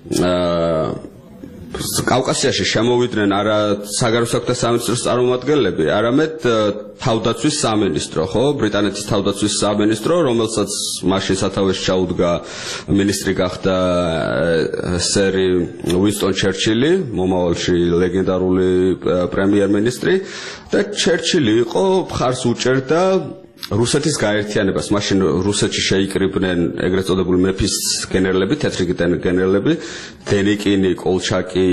კავკასიაში შემოვიდნენ არა საგარეო საქმეთა სამინისტროს წარმომადგენლები, არამედ თავდაცვის სამინისტრო, ხო? ბრიტანეთის თავდაცვის სამინისტრო, რომელსაც მაშინ სათავეში ჩაუდგა მინისტრი გახდა სერი უინსტონ ჩერჩილი, მომავალში ლეგენდარული პრემიერ-მინისტრი და ჩერჩილი იყო მხარს უჭერდა რუსეთის გაერთიანებას მაშინ რუსეთში შეიკრიბნენ ეგრეთ წოდებული მეფის გენერლები, თეთრი გენერლები, დენიკინი, კოლჩაკი,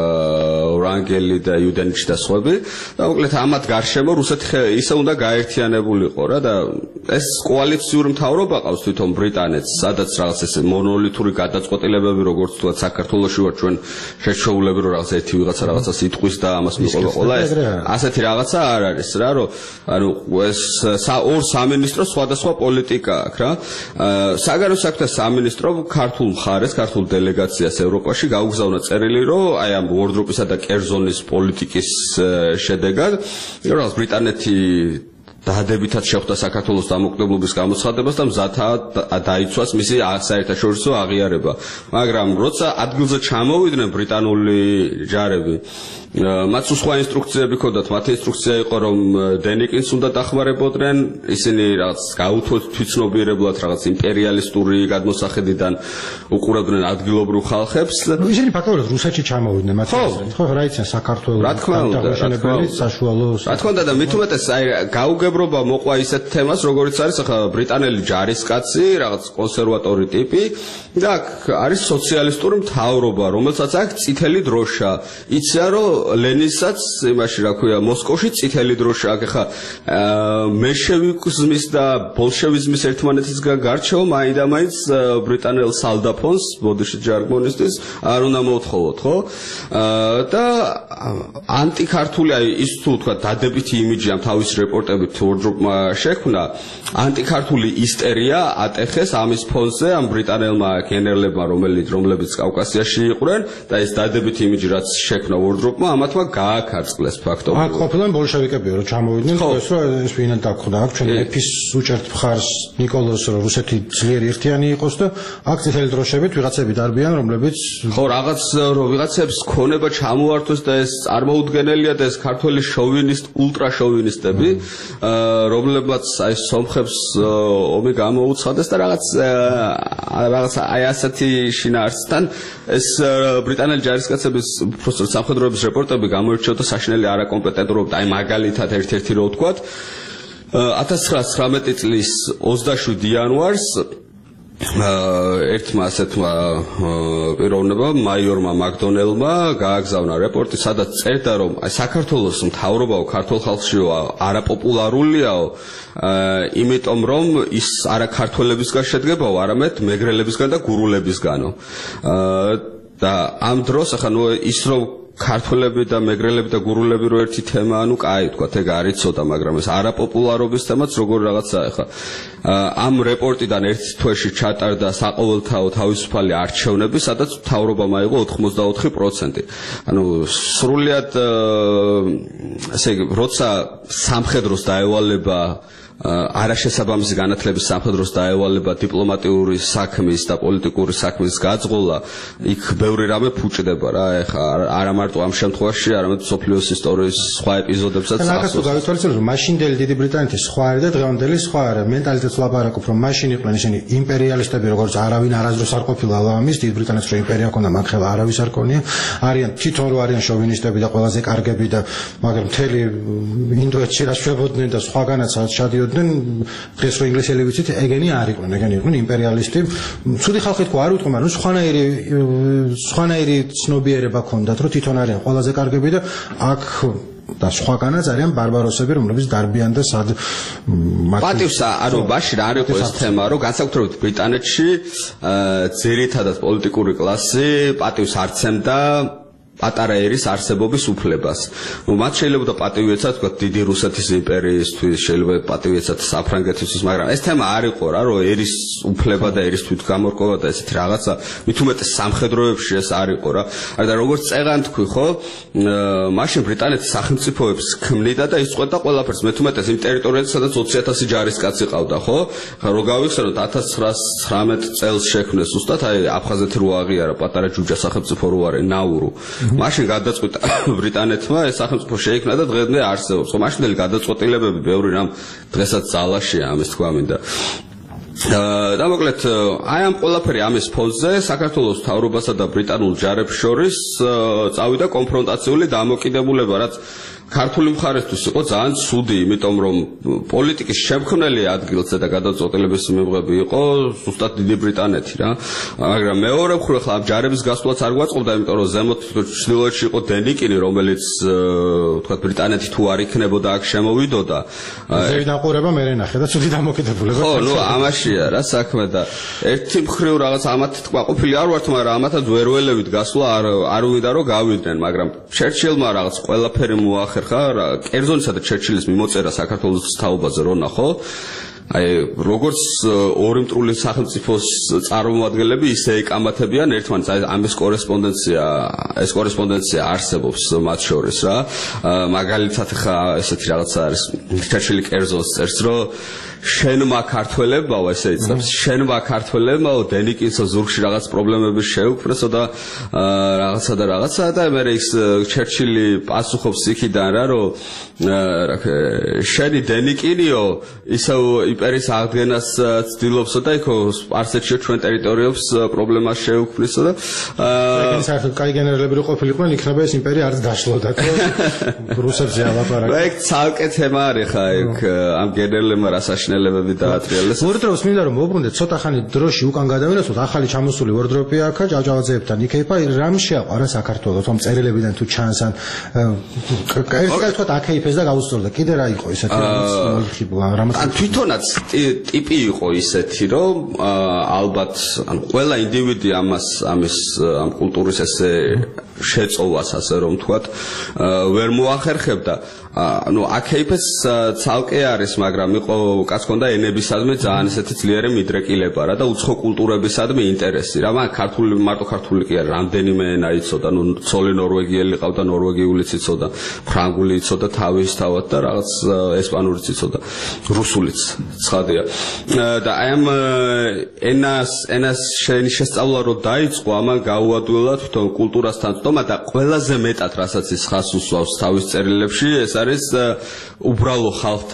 ვრანგელი და იუდენიჩი და სხვები. და მოკლედ ამათ გარშემო რუსეთი ისე უნდა გაერთიანებულიყო რა და ეს კოალიციური მთავრობა ყავს თვითონ ბრიტანეთს, სადაც რაღაც ეს მონოლითური გადაწყვეტილებები, როგორც თქვა საქართველოში ვარ ჩვენ შეჩვეულები, რომ რაღაც ერთი ვიღაცა რაღაცას იტყვის და ამას მიყვება ყველა ეს ასეთი რაღაცა არ არის რა, რომ ანუ ეს ორ სამინისტრო სხვადასხვა პოლიტიკა აქვს რა. საგარეო საქმეთა სამინისტრო ქართულ მხარეს, ქართულ დელეგაციას ევროპაში გაუგზავნა წერილი, რომ აი ამ ვორდროპისა და კერძონის პოლიტიკის შედეგად რაღაც ბრიტანეთი დადებითად შეხვდა საქართველოს დამოუკიდებლობის გამოცხადებას და მზადაა დაიცვას მისი საერთაშორისო აღიარება. მაგრამ როცა ადგილზე ჩამოვიდნენ ბრიტანული ჯარები, მათ სხვა ინსტრუქციები ჰქონდათ, მათი ინსტრუქცია იყო, რომ დენიკინს უნდა დახმარებოდნენ, ისინი რაღაც გაუთოთ თვითცნობიერებლად რაღაც იმპერიალისტური გადმოსახედიდან უყურებდნენ ადგილობრივ ხალხებს. ისინი ფაქტობრივად რუსეთში ჩამოვიდნენ, მათ ხო რა იციან საქართველოს დამოუკიდებლობის საშუალო. რა თქმა უნდა და მით უმეტეს აი გაუგებრობა მოყვა ისეთ თემას, როგორიც არის ახლა ბრიტანელი ჯარისკაცი, რაღაც კონსერვატორი ტიპი და არის სოციალისტური მთავრობა, რომელსაც აქვს წითელი დროშა. იციან რომ ლენინსაც იმაში რა ქვია მოსკოვში წითელი დროშა აქვს ახლა მეშევიკიზმის და ბოლშევიზმის ერთმანეთისგან გარჩევა მაინდამაინც ბრიტანელ სალდაფონს ბოდიში ჟარგონისტის არ უნდა მოთხოვოთ ხო და ანტიქართული აი ის თუ თქვა დადებითი იმიჯი ამ თავის რეპორტებით ვორდროპმა შექმნა ანტიქართული ისტერია ატეხეს ამის ფონზე ამ ბრიტანელმა გენერლებმა რომლებიც კავკასიაში იყვნენ და ეს დადებითი იმიჯი რაც შექმნა ვორდროპმა ამათმა გააკარწყლეს ფაქტობრივად. აქ ყოფილან ბოლშევიკები რომ ჩამოვიდნენ, ეს რომ ეს ვინან დაგხვდა, აქ ჩვენ მეფის უჭერთ მხარს ნიკოლოზს რომ რუსეთი ძლიერი ერთიანი იყოს და აქ წითელი დროშებით ვიღაცები დარბიან, რომლებიც ხო რაღაც რომ ვიღაცებს ქონება ჩამოართვეს და ეს წარმოუდგენელია და ეს ქართველი შოვინისტ, ულტრა შოვინისტები, რომლებმაც აი სომხებს ომი გამოუცხადეს და რაღაც აი ასეთი შინაარსთან ეს ბრიტანელი ჯარისკაცების უბრალოდ სამხედროების რეპორტები გამოირჩეოდა საშინელი არაკომპეტენტურობით. აი მაგალითად ერთ-ერთი რო ვთქვათ 1919 წლის 27 იანვარს ერთმა ასეთმა პიროვნებამ მაიორმა მაკდონელმა გააგზავნა რეპორტი, სადაც წერდა, რომ აი საქართველოს მთავრობაო ქართულ ხალხშიო არაპოპულარულიაო, იმიტომ რომ ის არა ქართველებისგან შედგებაო, არამედ მეგრელებისგან და გურულებისგანო. და ამ დროს ახლა ნუ ის რომ ქართველები და მეგრელები და გურულები რო ერთი თემა, ანუ კაი თქვა, ეგ არის ცოტა, მაგრამ ეს არაპოპულარობის თემაც როგორ რაღაცაა ახლა. ამ რეპორტიდან ერთ თვეში ჩატარდა საყოველთაო თავისუფალი არჩევნები, სადაც მთავრობამ აიღო 84%. ანუ სრულიად ესე იგი, როცა სამხედროს დაევალება არაშესაბამისი განათლების სამხედროს დაევალება დიპლომატიური საქმის და პოლიტიკური საქმის გაძღოლა, იქ ბევრი რამე ფუჭდება რა, ეხა არა მარტო ამ შემთხვევაში, არამედ სოფლიოს ისტორიის სხვა ეპიზოდებსაც ახსოვს. ახლა გავიტვალისწინოთ, რომ მაშინდელი დიდი ბრიტანეთის სხვა არის და დღევანდელი სხვა არის. მენტალიტეტს ვლაპარაკობ, რომ მაშინ იყვნენ ისინი იმპერიალისტები, როგორც არავინ არასდროს არ ყოფილა ამის, დიდ ბრიტანეთს რომ იმპერია ჰქონდა, მაგ ხელა არავის არ ჰქონია. არიან თვითონ რო არიან შოვინისტები და ყველაზე კარგები და მაგრამ მთელი ინდოეთში რა შვებოდნენ და სხვაგანაც შადიოდნენ. დღეს რო ინგლისელი ვიცით, ეგენი არ იყვნენ, ეგენი იყვნენ იმპერიალისტი. ცუდი ხალხი თქვა არ უთქმა, რომ სხვანაირი ცნობიერება ჰქონდათ, რომ თვითონ არიან ყველაზე კარგები და აქ და სხვაგანაც არიან ბარბაროსები, რომლებიც დარბიან და სად პატივს ანუ მაშინ არ იყო ეს თემა, რომ განსაკუთრებით ბრიტანეთში ძირითადად პოლიტიკური კლასი პატივს არცემდა პატარა ერის არსებობის უფლებას. მათ შეიძლება პატივი ეცათ, თქვა დიდი რუსეთის იმპერიისთვის, შეიძლება პატივი ეცათ საფრანგეთისთვის, მაგრამ ეს თემა არ იყო რა, რომ ერის უფლება და ერის თვითგამორკვევა და ესეთი რაღაცა, მით უმეტეს სამხედროებში ეს არ იყო რა. და როგორც წეღან თქვი, ხო, მაშინ ბრიტანეთის სახელმწიფოებს ქმნიდა და იწყვეტდა ყველაფერს, მით უმეტეს იმ ტერიტორიაზე, სადაც 20,000 ჯარისკაცი ყავდა, ხო? რო გავიხსენოთ 1919 წელს შექმნეს უბრალოდ აი აფხაზეთი რო აღიარა პატარა ჯუჯა სახელმწიფო რო არის ნაურუ. მაშინ გადაწყვიტა ბრიტანეთმა ეს სახელმწიფო შეიქმნა და დღემდე არსებობს. ხო, მაშინდელი გადაწყვეტილებები ბევრი რამ დღესაც ძალაშია, ამის თქვა მინდა. და მოკლედ აი ამ ყველაფერი ამის ფონზე საქართველოს მთავრობასა და ბრიტანულ ჯარებს შორის წავიდა კონფრონტაციული დამოკიდებულება, რაც ქართული მხარესთვის იყო ძალიან ცუდი, იმიტომ რომ პოლიტიკის შემქმნელი ადგილზე და გადაწყვეტილების მიღები იყო ზუსტად დიდი ბრიტანეთი რა. მაგრამ მეორე მხრივ ხა ამ ჯარების გასვლაც არ გვაწყობდა, იმიტომ რომ ზემოთ ჩრდილოეთში იყო დენიკინი, რომელიც თქვა ბრიტანეთი თუ არ იქნებოდა აქ შემოვიდოდა. ზევიდან ყურება მე ნახე და ცუდი დამოკიდებულება. ხო, ნუ ამაშია რა საქმე და ერთი მხრივ რაღაც ამათ თქმა-ყოფილი არ ვართ, მაგრამ ამათაც ვერ ველევით გასვლა არ ვიდა რომ გავიდნენ, მაგრამ ჩერჩილმა რაღაც ყველაფერი მოახერხა, კერძონისა და ჩერჩილის მიმოწერა საქართველოს თაობაზე რო ნახო. აი როგორც ორი მტრული სახელმწიფოს წარმომადგენლები ისე ეკამათებიან ერთმანეთს, აი ამის კორესპონდენცია არსებობს მათ შორის რა. მაგალითად ხა ესეთი რაღაცა არის ჩერჩილი კერძონს წერს რომ შენმა ქართველებმაო ესე იწნებს შენმა ქართველებმაო დენიკინსო ზურგში რაღაც პრობლემები შეუქმნესო და რაღაცა და მე ის ჩერჩილი პასუხობს იქიდან რა რომ შენი დენიკინიო ისევ იმპერიის აღდგენას ცდილობსო და იქო სპარსეთში ჩვენ ტერიტორიებს პრობლემას შეუქმნისო და ეგ საერთოდ კაი გენერლები რო ყოფილიყვნენ იქნება ეს იმპერია არც დაშლოდა თქო რუსებზე ალაპარაკი ეგ ცალკე თემა არის ხა ეგ ამ გენერლებმა რასაშნელებები დაატრიალეს ვორდროპს მინდა რომ მოbrunდეთ ცოტა ხანი დროში უკან გადავინაცოთ ახალი ჩამოსული ვორდროპი აქა ჭავჭავაძეებთან იქეიფა რამ შეაყვარა საქართველოს ამ წერილებიდან თუ ჩანს ან ეს თქვა აქეიფეს და გაუსწორდა კიდე რა იყო ისეთი რამაც თვითონაც ტიპი იყო ისეთი რომ ალბათ ან ყველა ინდივიდი ამის ამ კულტურის ესე შეწოვას ასე რომ თქვა ვერ მოახერხებდა ну აქეიფეს ცალკე არის მაგრამ იყო კაც ქონდა ენებისადმი ძალიან ესეთი ძლიერი მიდრეკილება რა და უცხო კულტურებისადმი ინტერესი რა მაგრამ ქართული მარტო ქართული კი არ რამდენიმე ენა იცოდა ну ცოლი ნორვეგიელი ყავდა ნორვეგიულიც იცოდა ფრანგული იცოდა თავის თავად და რაღაც ესპანურიც იცოდა რუსულიც ცხადია და აი ამ ენას შენი შესწავლა რო დაიწყო ამან გაუადვილა თვითონ კულტურასთან წდომა და ყველაზე მეტად რასაც ის ხას უსვავს თავის წერილებში ეს არის უბრალო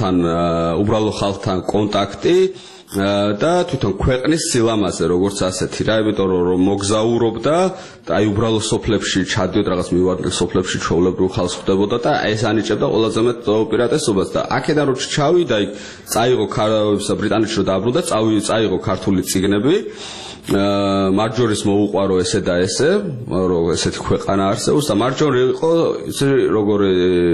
ხალხთან კონტაქტი და თვითონ ქვეყნის სილამაზე როგორც ასეთი რა იმიტომ რომ მოგზაურობდა და აი უბრალო სოფლებში ჩადიოდ რაღაც მივარდნილ სოფლებში ჩვეულებრივ ხალხს ხვდებოდა და ეს ანიჭებდა ყველაზე მეტ უპირატესობას და აქედან რო ჩავიდა იქ წაიღო ბრიტანეთში რო დაბრუნდა წაიღო ქართული წიგნები მარჯორის მოუყვარო ესე და ესე რომ ესეთი ქვეყანა არსებობს და მარჯორი იყო ისე როგორი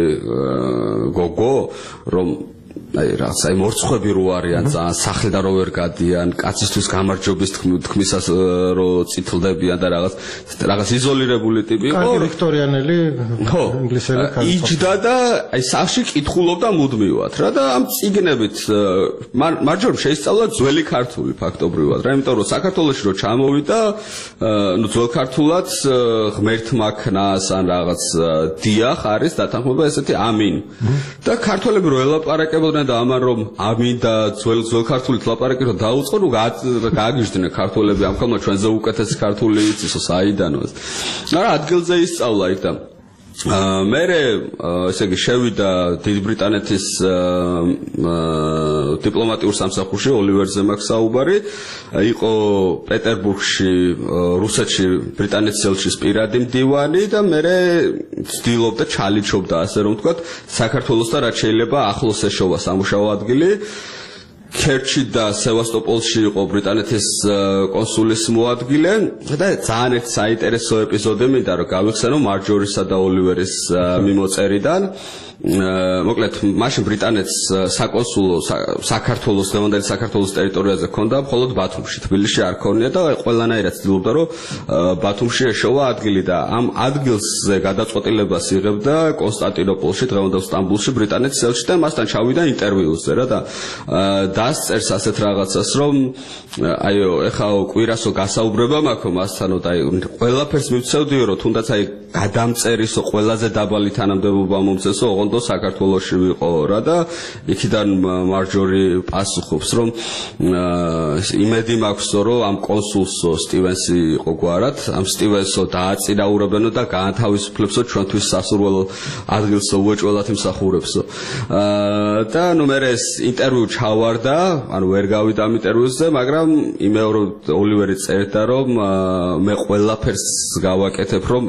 გოგო რომ აი რაღაც აი მორცხვები რო არიან ძალიან სახლიდან რო ვერ გადიან კაცისთვის გამარჯვების თქმისას რო წითლდებიან და რაღაც იზოლირებული ტიპი იყო კარგი ვიქტორიანელი ინგლისელი ქალი იჯდა და აი სახლში კითხულობდა მუდმივად რა და ამ წიგნებით მარჯორ შეისწავლა ძველი ქართული ფაქტობრივად რა იმიტომ რომ საქართველოში რო ჩამოვიდა ნუ ძველ ქართულად ღმერთმა ქნას ან რაღაც დიახ არის დათანხმება ესეთი ამინ და ქართველები რო ელაპარაკებოდნენ და ამან რომ ამინ და ძველ ქართულით ლაპარაკი რომ დაუწყო ნუ გააგიჟდნენ ქართველები ამ ხალხმა ჩვენზე უკეთესი ქართული იცისო საიდანო რა ადგილზე ისწავლა იქ და მერე ესე იგი შევიდა დიდ ბრიტანეთის დიპლომატიურ სამსახურში ოლივერზე მაქვს საუბარი იყო პეტერბურგში რუსეთში ბრიტანეთის ელჩის პირადი მდივანი და მერე ცდილობდა ჩალიჩობდა ასე რომ ვთქვათ საქართველოსთან რაც შეიძლება ახლოს ეშოვა სამუშაო ადგილი ქერჩი და სევასტოპოლში იყო ბრიტანეთის კონსულის მოადგილე და ძალიან ერთი საინტერესო ეპიზოდი მინდა რომ გავიხსენო მარჯორისა და ოლივერის მიმოწერიდან მოკლედ მაშინ ბრიტანეთს საკონსულო საქართველოს დღევანდელი საქართველოს ტერიტორიაზე ჰქონდა მხოლოდ ბათუმში თბილისში არ ქონია და ყველანაირად ცდილობდა რომ ბათუმში ეშოვა ადგილი და ამ ადგილზე გადაწყვეტილებას იღებდა კონსტანტინოპოლში დღევანდელ სტამბულში ბრიტანეთის ელჩი და მასთან ჩავიდა ინტერვიუზე რა და დასწერს ასეთ რაღაცას რომ აიო ეხლა კვირასო გასაუბრება მაქვს მასთანო და აი ყველაფერს მივცევდიო რომ თუნდაც აი გადამწერისო ყველაზე დაბალი თანამდებობა მომწესო ოღონდ საქართველოში ვიყო რა და იქიდან მარჯორი პასუხობს რომ იმედი მაქვსო რომ ამ კონსულსო სტივენსი იყო გვარად ამ სტივენსო დააწინაურებენო და გაანთავისუფლებსო ჩვენთვის სასურველო ადგილსო უეჭველად იმსახურებსო და ნუ მე ეს ინტერვიუ ჩავარდა ანუ ვერ გავიდა ამ ინტერვიუზე მაგრამ იმეორო ოლივერი წერდა რომ მე ყველაფერს გავაკეთებ რომ აქ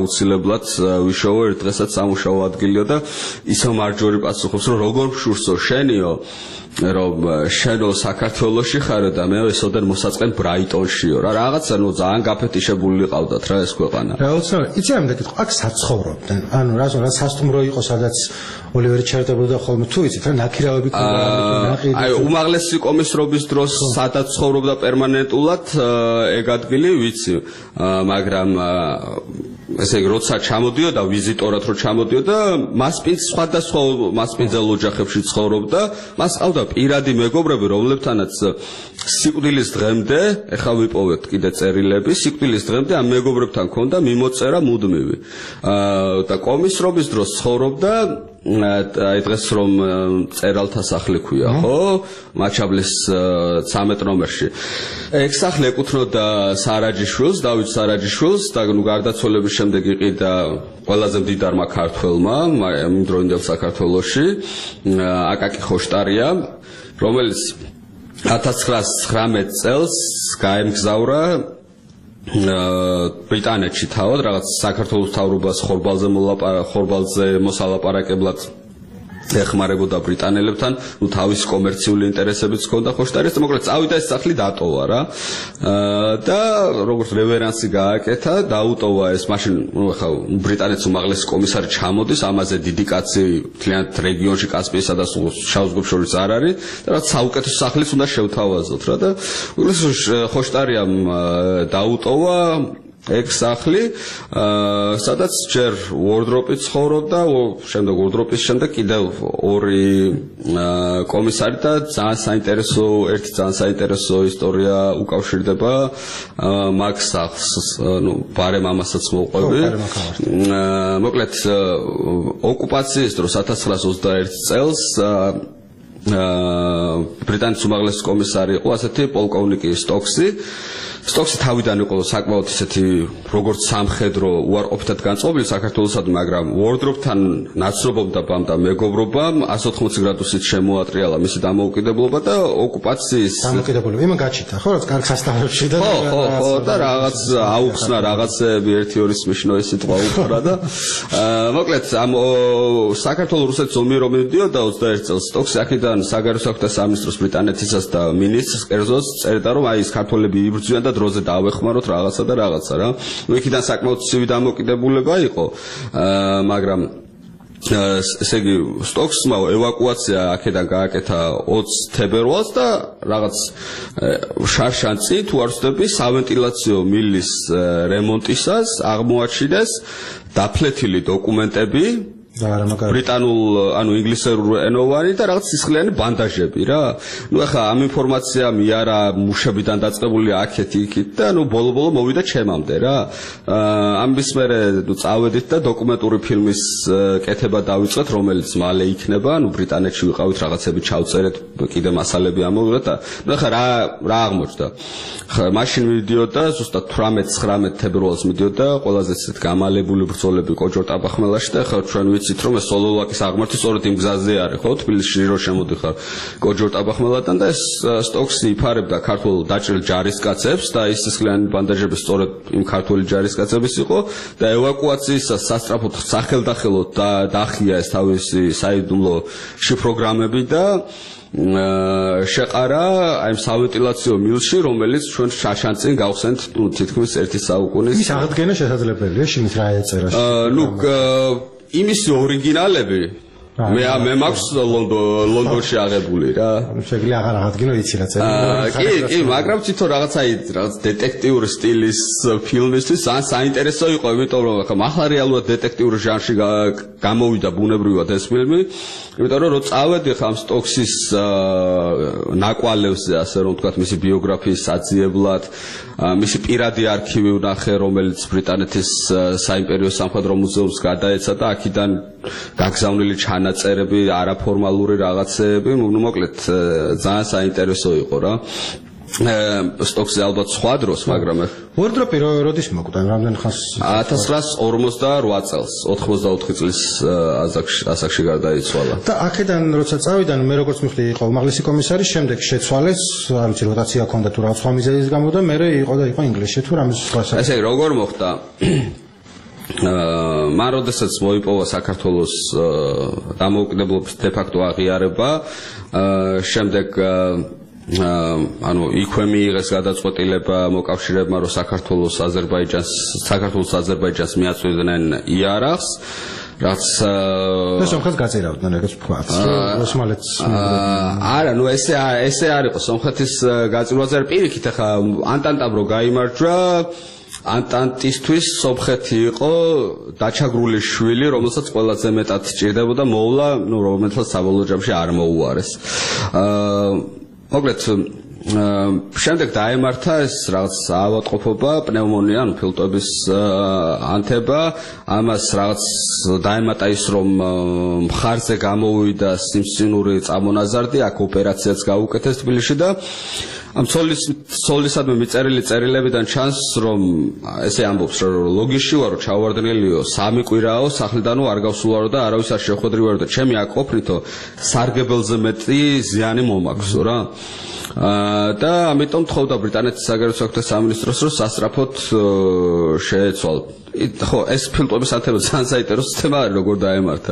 აუცილებლად ვიშოვო ერთ დღესაც სამუშაო ადგილიო და ისო მარჯვერი პასუხობს რომ როგორ მშურსო შენიო რომ შენო საქართველოში ხარო და მე ესოდან მოსაწყენ ბრაიტონშიო რა რაღაცა ნუ ძალიან გაფეთიშებული ყავდათ რა ეს ქვეყანა რაოცნებად იცი ამ დაკითხვა აქ საცხოვრობდნენ ანუ რა სასტუმრო იყო სადაც ოლივერი ჩერდებოდა ხოლმე თუ იცით რა ნაქირავები ქონდა აი უმაღლესი კომისრობის დროს სადაც ცხოვრობდა პერმანენტულად ეგ ადგილი ვიცი მაგრამ ესე იგი როცა ჩამოდიოდა ვიზიტორად რო ჩამოდიოდა მასპინძ სხვადასხვა მასპინძელ ოჯახებში ცხოვრობდა მას ყავდა პირადი მეგობრები რომლებთანაც სიკვდილის დღემდე ეხლა ვიპოვეთ კიდე წერილები სიკვდილის დღემდე ამ მეგობრებთან ქონდა მიმოწერა მუდმივი და კომისრობის დროს ცხოვრობდა აი დღეს რომ წერალთა სახლი ქვია ხო მაჩაბლის 13 ნომერში ეგ სახლი ეკუთვნოდა სარაჯიშვილს დავით სარაჯიშვილს და ნუ გარდაცვალების შემდეგ იყიდა ყველაზე მდიდარმა ქართველმა იმ დროინდელ საქართველოში აკაკი ხოშტარია რომელიც 1919 წელს გაემგზავრა ბრიტანეთში თავად რაღაც საქართველოს თავრობას ხორბალზე მოსალაპარაკებლად ეხმარებოდა ბრიტანელებთან, ნუ თავის კომერციული ინტერესებიც ჰქონდა ხოშტარიას და მოკლედ წავიდა ეს სახლი დატოვა რა. და როგორც რევერანსი გააკეთა, დაუტოვა ეს მაშინ, ნუ ახლა ბრიტანეთის უმაღლესი კომისარი ჩამოდის, ამაზე დიდი კაცი მთლიანად რეგიონში კასპიისა და შავ ზღვებს შორის არ არის და რაც საუკეთესო სახლის უნდა შევთავაზოთ რა და ხოშტარიამ დაუტოვა ეგ სახლი, სადაც ჯერ ვორდროპი ცხოვრობდა, შემდეგ ვორდროპის შემდეგ კიდევ ორი კომისარი და ერთი ძალიან საინტერესო ისტორია უკავშირდება მაგ სახლს, ნუ ბარემ ამასაც მოვყვები. მოკლედ ოკუპაციის დროს 1921 წელს ბრიტანეთის უმაღლესი კომისარი იყო ასეთი პოლკოვნიკი სტოქსი. სტოქსი თავიდან იყო საკმაოდ ისეთი როგორც სამხედრო უარყოფითად განწყობილი საქართველოსადმი, მაგრამ ვორდროპთან ნაცნობობდა და მეგობრობამ 180 გრადუსით შემოატრიალა მისი დამოუკიდებლობა და ოკუპაციის დამოუკიდებლობა იმან გაჩიტა, ხო, რაც კარგ სასტავებში და ხო, და რაღაც აუხსნა რაღაცები 1-2 მნიშვნელო ეს სიტყვა უყურა და მოკლედ ამ საქართველოს რუსეთის ომი რომ მიდიოდა 21 წელს სტოქსი აქედან საგარეო საქმეთა სამინისტროს ბრიტანეთისას და მინისტრს კერძოს წერდა რომ აი ეს ქართველები იბრძვიან და დროზე დაავეხმაროთ რაღაცა და რაღაცა რა. იქიდან საკმაოდ ცივი დამოკიდებულება იყო, მაგრამ ესე იგი სტოქსმა ევაკუაცია აქედან გააკეთა 20 თებერვალს და რაღაც შარშან წინ თუ არ ვცდები სავენტილაციო მილის რემონტისას აღმოაჩინეს დაფლეთილი დოკუმენტები ბრიტანულ, ანუ ინგლისურ ენოვანი და რაღაც სისხლიანი ბანდაჟები რა. ნუ ახლა ამ ინფორმაცია მიარა მუშებიდან დაწყებული აქეთ-იქით და ნუ ბოლო-ბოლო მოვიდა ჩემამდე რა. ამის მერე ნუ წავედით და დოკუმენტური ფილმის კეთება დავიწყეთ, რომელიც მალე იქნება, ნუ ბრიტანეთში ვიყავით რაღაცები ჩავწერეთ, კიდე მასალები ამოვიღეთ და ნუ ახლა რა აღმოჩნდა. მაშინ მიდიოდა ზუსტად 18-19 თებერვალს მიდიოდა ყველაზე ისეთ გამალებული ბრძოლები კოჯორ-ტაბახმელაში და ახლა ჩვენ ვიცით რომ ეს სოლოლაკის აღმართი სწორედ იმ გზაზე არის ხო თბილისში რო შემოდიხარ კოჯორ-ტაბახმელადან და ეს სტოქსი იფარებდა ქართულ დაჭრილ ჯარისკაცებს და ის სისხლიანი ბანდაჟები სწორედ იმ ქართული ჯარისკაცების იყო და ევაკუაციისას სასწრაფოდ სახელდახელოდ დაახია ეს თავისი საიდუმლო შიფროგრამები და შეყარა აი სავენტილაციო მილში, რომელიც ჩვენ შაშან წინ გავხსენთ თითქმის 1 საუკუნის. ის აღდგენა შესაძლებელია, შინით რა ეწერა. ნუ იმისი ორიგინალები მე მაქვს ლონდონში აღებული რა. შეგვიძლია აღარ აღადგინო იცი რა წერა. კი, მაგრამ თვითონ რაღაც დეტექტიური სტილის ფილმისთვის ძალიან საინტერესო იყო, იმიტომ რომ ახლა ახლა რეალურად დეტექტიური ჟანრში გამოვიდა ბუნებრივად ეს ფილმი. იმიტომ რომ წავედი ხა ამ სტოქსის ნაკვალევზე, ასე რომ ვთქვათ, მისი ბიოგრაფიის საძიებლად, მისი პირადი არქივი ვნახე, რომელიც ბრიტანეთის საიმპერიო სამხედრო მუზეუმს გადაეცა და აქედან გაგზავნილი ჩანაწერები, არაფორმალური რაღაცეები, ნუ მოკლედ ძალიან საინტერესო იყო რა. სტოქსი ალბათ სხვა დროს, მაგრამ ვორდროპი როდის მოკვდა, რამდენი ხანს? 1948 წელს, 84 წლის ასაკში გარდაიცვალა. და აქედან როცა წავიდა, მე როგორც მიხდი იყო უმაღლესი კომისარი, შემდეგ შეცვალეს, არ ვიცი როტაცია ჰქონდა თუ რაღაც სხვა მიზეზის გამო და მე იყო ინგლისში თუ რამის სხვა. ესე იგი, როგორ მოხდა? მან როდესაც მოიპოვა საქართველოს დამოუკიდებლობის დე-ფაქტო აღიარება, შემდეგ ანუ იქვე მიიღეს გადაწყვეტილება მოკავშირეებმა, რომ საქართველოს აზერბაიჯანს მიაწვდიდნენ იარაღს, რაც სომხეთს გაწერავდნენ, ეგეც ვთქვათ. ოსმალეთს არა, ნუ ესე არ იყო სომხეთის გაწირვაზე, პირიქით ახლა ანტანტამ რო გაიმარჯვა, ანტანტისთვის სომხეთი იყო დაჩაგრული შვილი, რომელსაც ყველაზე მეტად სჭირდებოდა მოვლა, ნუ რომელსაც საბოლოო ჯამში არ მოუარეს. მოკლედ შემდეგ დაემართა ეს რაღაც ავადმყოფობა, პნევმონია, ანუ ფილტვების ანთება, ამას რაღაც დაემატა ის, რომ მხარზე გამოვიდა სიმსივნური წამონაზარდი, აქ ოპერაციაც გაუკეთეს თბილისში და ამ ცოლისადმი მიწერილი წერილებიდან ჩანს, რომ ესე ამბობს, რომ ლოგიში ვარო, ჩავარდნილიო, 3 კვირაო, სახლიდანო არ გავსულარო და არავის არ შეხვედრივარო და ჩემი აქ ყოფნითო სარგებელზე მეტი ზიანი მომაქვსო რა. და ამიტომ თხოვდა ბრიტანეთის საგარეო საქმეთა სამინისტროს, რომ სასწრაფოდ შეეცვალ. ხო, ეს ფილტვების ანთება ძალიან საინტერესო თემა არის, როგორ დაემართა.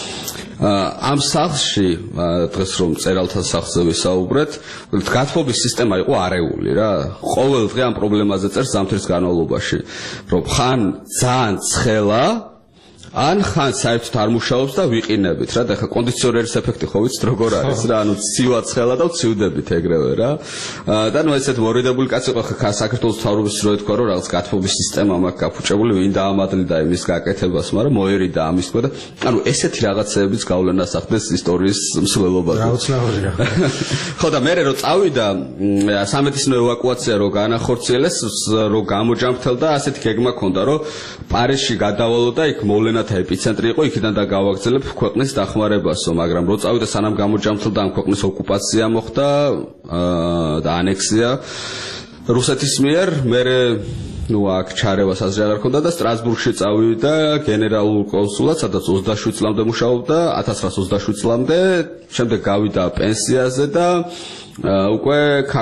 ამ სახლში დღეს რომ წერალთა სახლზე ვისაუბრეთ, გათბობის სისტემა იყო არეული რა. ყოველ დღე ამ პრობლემაზე წერს ზამთრის განმავლობაში, რომ ხან ძალიან ცხელა, ან ხან საერთოდ არ მუშაობს და ვიყინებით რა. და ხა კონდიციონერის ეფექტი ხო ვიცით როგორ არის რა, ანუ ცივა ცხელა და ვცივდებით ეგრევე რა. და ნუ ესეთ მორიდებული კაცი იყო ხა საქართველოს მთავრობის რო ეთქვა, რომ რაღაც გათბობის სისტემა მაქვს გაფუჭებული, ვინ დაამადლიდა იმის გაკეთებას, მაგრამ მოერიდა ამის თქო და ანუ ესეთი რაღაცეებიც გავლენას ახდენს ისტორიის მსვლელობაზე. რა უცნაური რა. ხო და მერე რო წავიდა სამედიცინო ევაკუაცია რო განახორციელეს, რო გამოჯამრთელდა, ასეთი გეგმა ჰქონდა, რომ პარიზში გადავალო და იქ მოვლენათა ეპიცენტრი იყო, იქიდან და გავაგრძელებ ქვეყნის დახმარებასო, მაგრამ რო წავიდა სანამ გამოჯამრთელდა, ამ ქვეყნის ოკუპაცია მოხდა და ანექსია რუსეთის მიერ, მერე ნუ აქ ჩარევა საზრე არ ჰქონდა და სტრასბურგში წავიდა გენერალურ კონსულად, სადაც 27 წლამდე მუშაობდა, 1927 წლამდე, შემდეგ გავიდა პენსიაზე და უკვე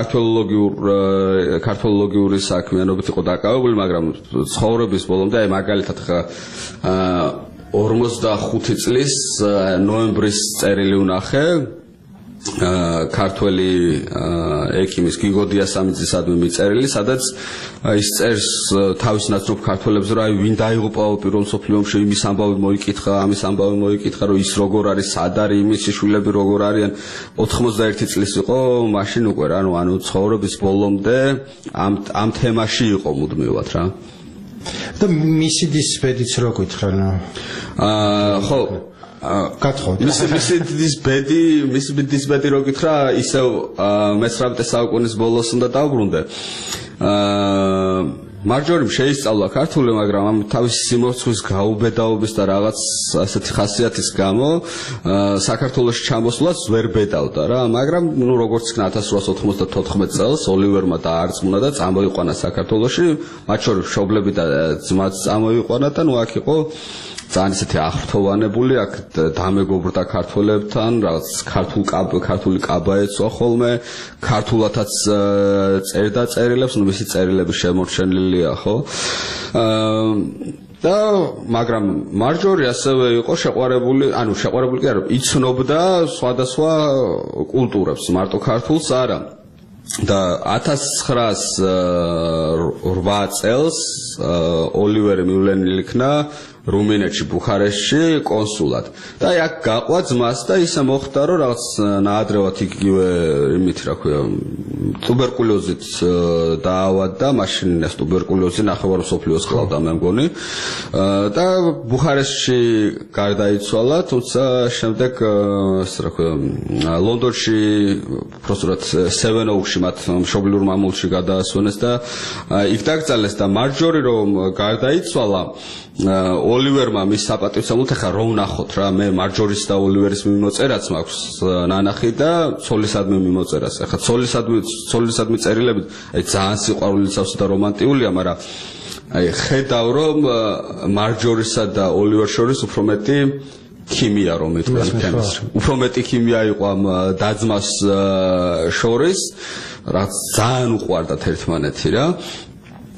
ქართველოლოგიური საქმიანობით იყო დაკავებული, მაგრამ ცხოვრების ბოლომდე, აი მაგალითად ხა 45 წლის ნოემბრის წერილი ვნახე ქართველი ეკიმის გიგო დიასამიძისადმი მიწერილი, სადაც ის წერს თავის ნაცნობ ქართველებს, რომ აი ვინ დაიღუპაო პირველ მსოფლიო ომში, იმის ამბავი მოიკითხა, ამის ამბავი მოიკითხა, რომ ის როგორ არის, სად არის, იმის შვილები როგორ არიან. 91 წლის იყო მაშინ უკვე რა, ანუ ცხოვრების ბოლომდე ამ თემაში იყო მუდმივად რა. და მისი დისბედიც რო გითხრა, ხო გათხოვთ. მისი დისბედი რო გითხრა, ისევ მე-19 საუკუნის ბოლოს უნდა დავბრუნდე. მარჯორიმ შეისწავლა ქართული, მაგრამ ამ თავისი სიმორცხვის გაუბედაობის და რაღაც ასეთი ხასიათის გამო საქართველოში ჩამოსვლას ვერ ბედავდა რა, მაგრამ ნუ როგორც იქნა 1894 წელს ოლივერმა დაარწმუნა და წამოიყვანა საქართველოში, მათ შორის მშობლები და ძმაც წამოიყვანა და ნუ აქ იყო ძალიან ისეთი ახრთოვანებული, აქ დამეგობრდა ქართველებთან, რაღაც ქართული კაბა ეცვა ხოლმე, ქართულათაც წერდა წერილებს, ნუ მისი წერილები შემორჩენილია, ხო? და მაგრამ მარჯორი ასევე იყო შეყვარებული, ანუ შეყვარებული კი არა, იცნობდა სხვადასხვა კულტურებს, მარტო ქართულს არა. და 1908 წელს ოლივერი მივლენილი იქნა რუმინეთში, ბუხარესტში კონსულად. და აი აქ გაყვა ძმას და ისე მოხდა, რომ რაღაც ნაადრევად იგივე იმით რა ქვია, ტუბერკულოზით დაავადდა, მაშინ ეს ტუბერკულოზი ნახევარ მსოფლიოს ყავდა მე მგონი. და ბუხარესტში გარდაიცვალა, თუმცა შემდეგ ეს რა ქვია, ლონდონში უბრალოდ Seven Oaks-ში მათ მშობლიურ მამულში გადაასვენეს და იქ დაკრძალეს და მარჯორი რომ გარდაიცვალა, ოლივერმა მის საპატივცემლოდ ახლა რომ ვნახოთ რა, მე მარჯორის და ოლივერის მიმოწერაც მაქვს ნანახი და ცოლისადმი მიმოწერას. ახლა ცოლისადმი წერილები აი ძალიან სიყვარულიცავსა და რომანტიულია, მაგრამ აი ხედავ რომ მარჯორისა და ოლივერ შორის უფრო მეტი ქიმია რომ ეთქვას თემის. უფრო მეტი ქიმია იყო ამ დაძმას შორის, რაც ძალიან უყვარდათ ერთმანეთი რა.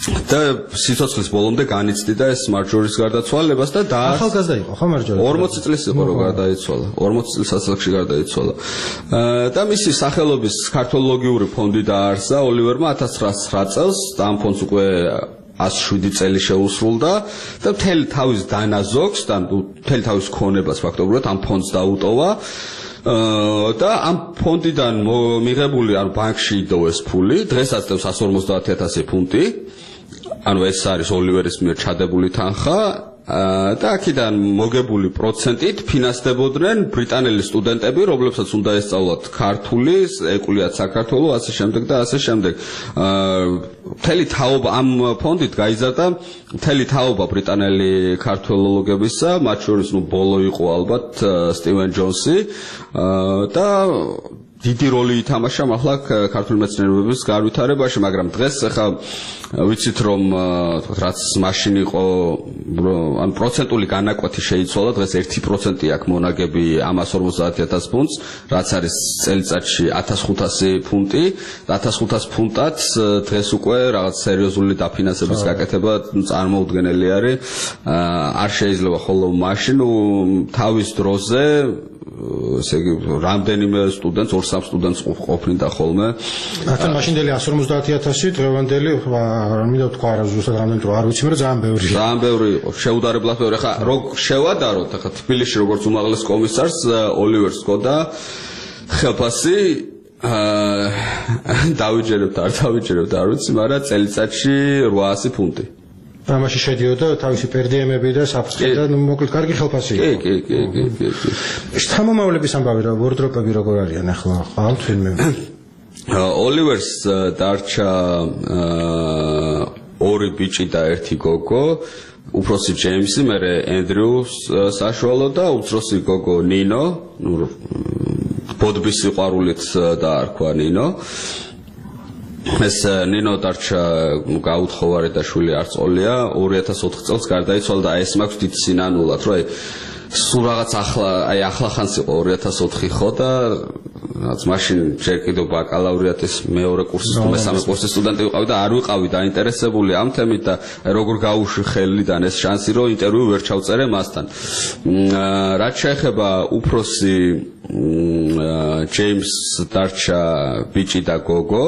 და სიცოცხლის ბოლომდე განიცდიდა ეს მარჯორის გარდაცვალებას და ახალგაზრდა იყო ხო მარჯორი 40 წლის იყო რომ გარდაიცვალა 40 წლის ასაკში გარდაიცვალა და მისი სახელობის ქართოლოგიური ფონდი დაარსა ოლივერმა 1909 წელს და ამ ფონდს უკვე 107 წელი შეუსრულდა და მთელი თავის დანაზოგს და მთელი თავის ქონებას ფაქტობრივად ამ ფონდს დაუტოვა და ამ ფონდიდან მიღებული ანუ ბანკში იდოვეს ფული დღესაც დევს 150,000 ფუნტი ანუ ეს არის ოლივერის მიერ ჩადებული თანხა და აქედან მოგებული პროცენტით ფინანსდებოდნენ ბრიტანელი სტუდენტები, რომლებსაც უნდა ესწავლათ ქართული, ეკულიათ საქართველო, ასე შემდეგ და ასე შემდეგ. მთელი თაობა ამ ფონდით გაიზარდა მთელი თაობა ბრიტანელი ქართველოლოგებისა, მათ შორის ბოლო იყო ალბათ სტივენ ჯონსი და დიდი როლი ითამაშა ახლა ქართული მეცნიერების განვითარებაში, მაგრამ დღეს ახლა ვიცით რომ რაც მაშინ იყო ან პროცენტული განაკვეთი შეიცვალა, დღეს 1% აქვს მონაგები 150,000 ფუნტს, რაც არის წელიწადში 1500 ფუნტი, 1500 ფუნტად დღეს უკვე რაღაც სერიოზული დაფინანსების გაკეთება წარმოუდგენელი არის. არ შეიძლება ხოლმე მაშინ თავის დროზე ესე იგი რამდენიმე სტუდენტს 2-3 სტუდენტს ყოფნიდა ხოლმე. ახლა მაშინდელი 150,000 დღევანდელი არ მინდა თქვა რა ზუსტად რამდენი არ ვიცი, მაგრამ ძალიან ბევრი. ძალიან ბევრი იყო, შეუდარებლად ბევრი. ახლა რო შევადაროთ, ახლა თბილისში როგორც უმაღლეს კომისარს ოლივერს ჰქონდა ხელფასი დავიჯერებთ არ ვიცი, მაგრამ წელიწადში 800 ფუნტი. ამაში შედიოდა თავისი პერდიემები და საფრთხე და მოკლედ კარგი ხელფასი იყო. კი. შთამომავლების ამბავი რა ვორდროპები როგორ არიან ახლა ყავთ ვინმე? ოლივერს დარჩა ორი ბიჭი და ერთი გოგო, უფროსი ჯეიმსი, მერე ენდრიუ საშუალო და უმცროსი გოგო ნინო, ბოდბის სიყვარულით დაარქვა ნინო. ეს ნინო დარჩა გაუთხოვარი და შვილი არწოლია 2004 წელს გარდაიცვალა და ეს მაქვს დიდ სინანულად რომ სულ რაღაც ახლა ხანს იყო 2004 ხო და რაც მაშინ ჯერ კიდევ ბაკალავრიატის მეორე კურსის თუ მესამე კურსის სტუდენტი ვიყავი და არ ვიყავი დაინტერესებული ამ თემით და როგორ გაუშვი ხელიდან ეს შანსი რომ ინტერვიუ ვერ ჩავწერე მასთან. რაც შეეხება უფროსი ჯეიმს დარჩა ბიჭი და გოგო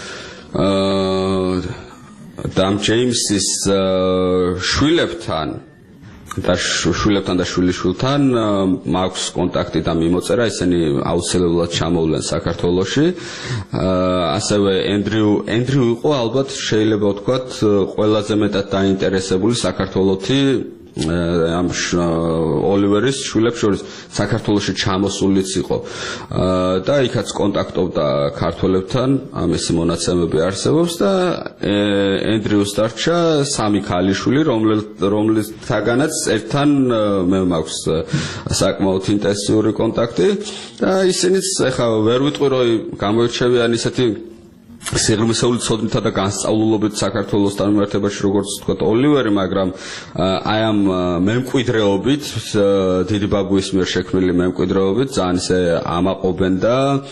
და ჯეიმსის შვილებთან და შვილიშვილთან მაქვს კონტაქტი და მიმოწერა, ისინი აუცილებლად ჩამოვლენ საქართველოში. ასევე ენდრიუ იყო ალბათ შეიძლება ვთქვათ ყველაზე მეტად დაინტერესებული საქართველოთი ამ ოლივერის შვილებს შორის საქართველოში ჩამოსულიც იყო და იქაც კონტაქტობდა ქართველებთან, ამისი მონაცემები არსებობს და ენდრიუს დარჩა 3 ქალიშვილი, რომლისთაგანაც ერთთან მე მაქვს საკმაოდ ინტენსიური კონტაქტი და ისინიც ეხლა ვერ ვიტყვი რომ გამოირჩევიან ისეთი სიღრმისეული ცოდნითა და განსწავლულობით საქართველოს დამოუკიდებლობაში როგორც თქვა ოლივერი, მაგრამ აი ამ მემკვიდრეობით დიდი ბაბუის მიერ შექმნილი მემკვიდრეობით ძალიან ისე ამაყობენ და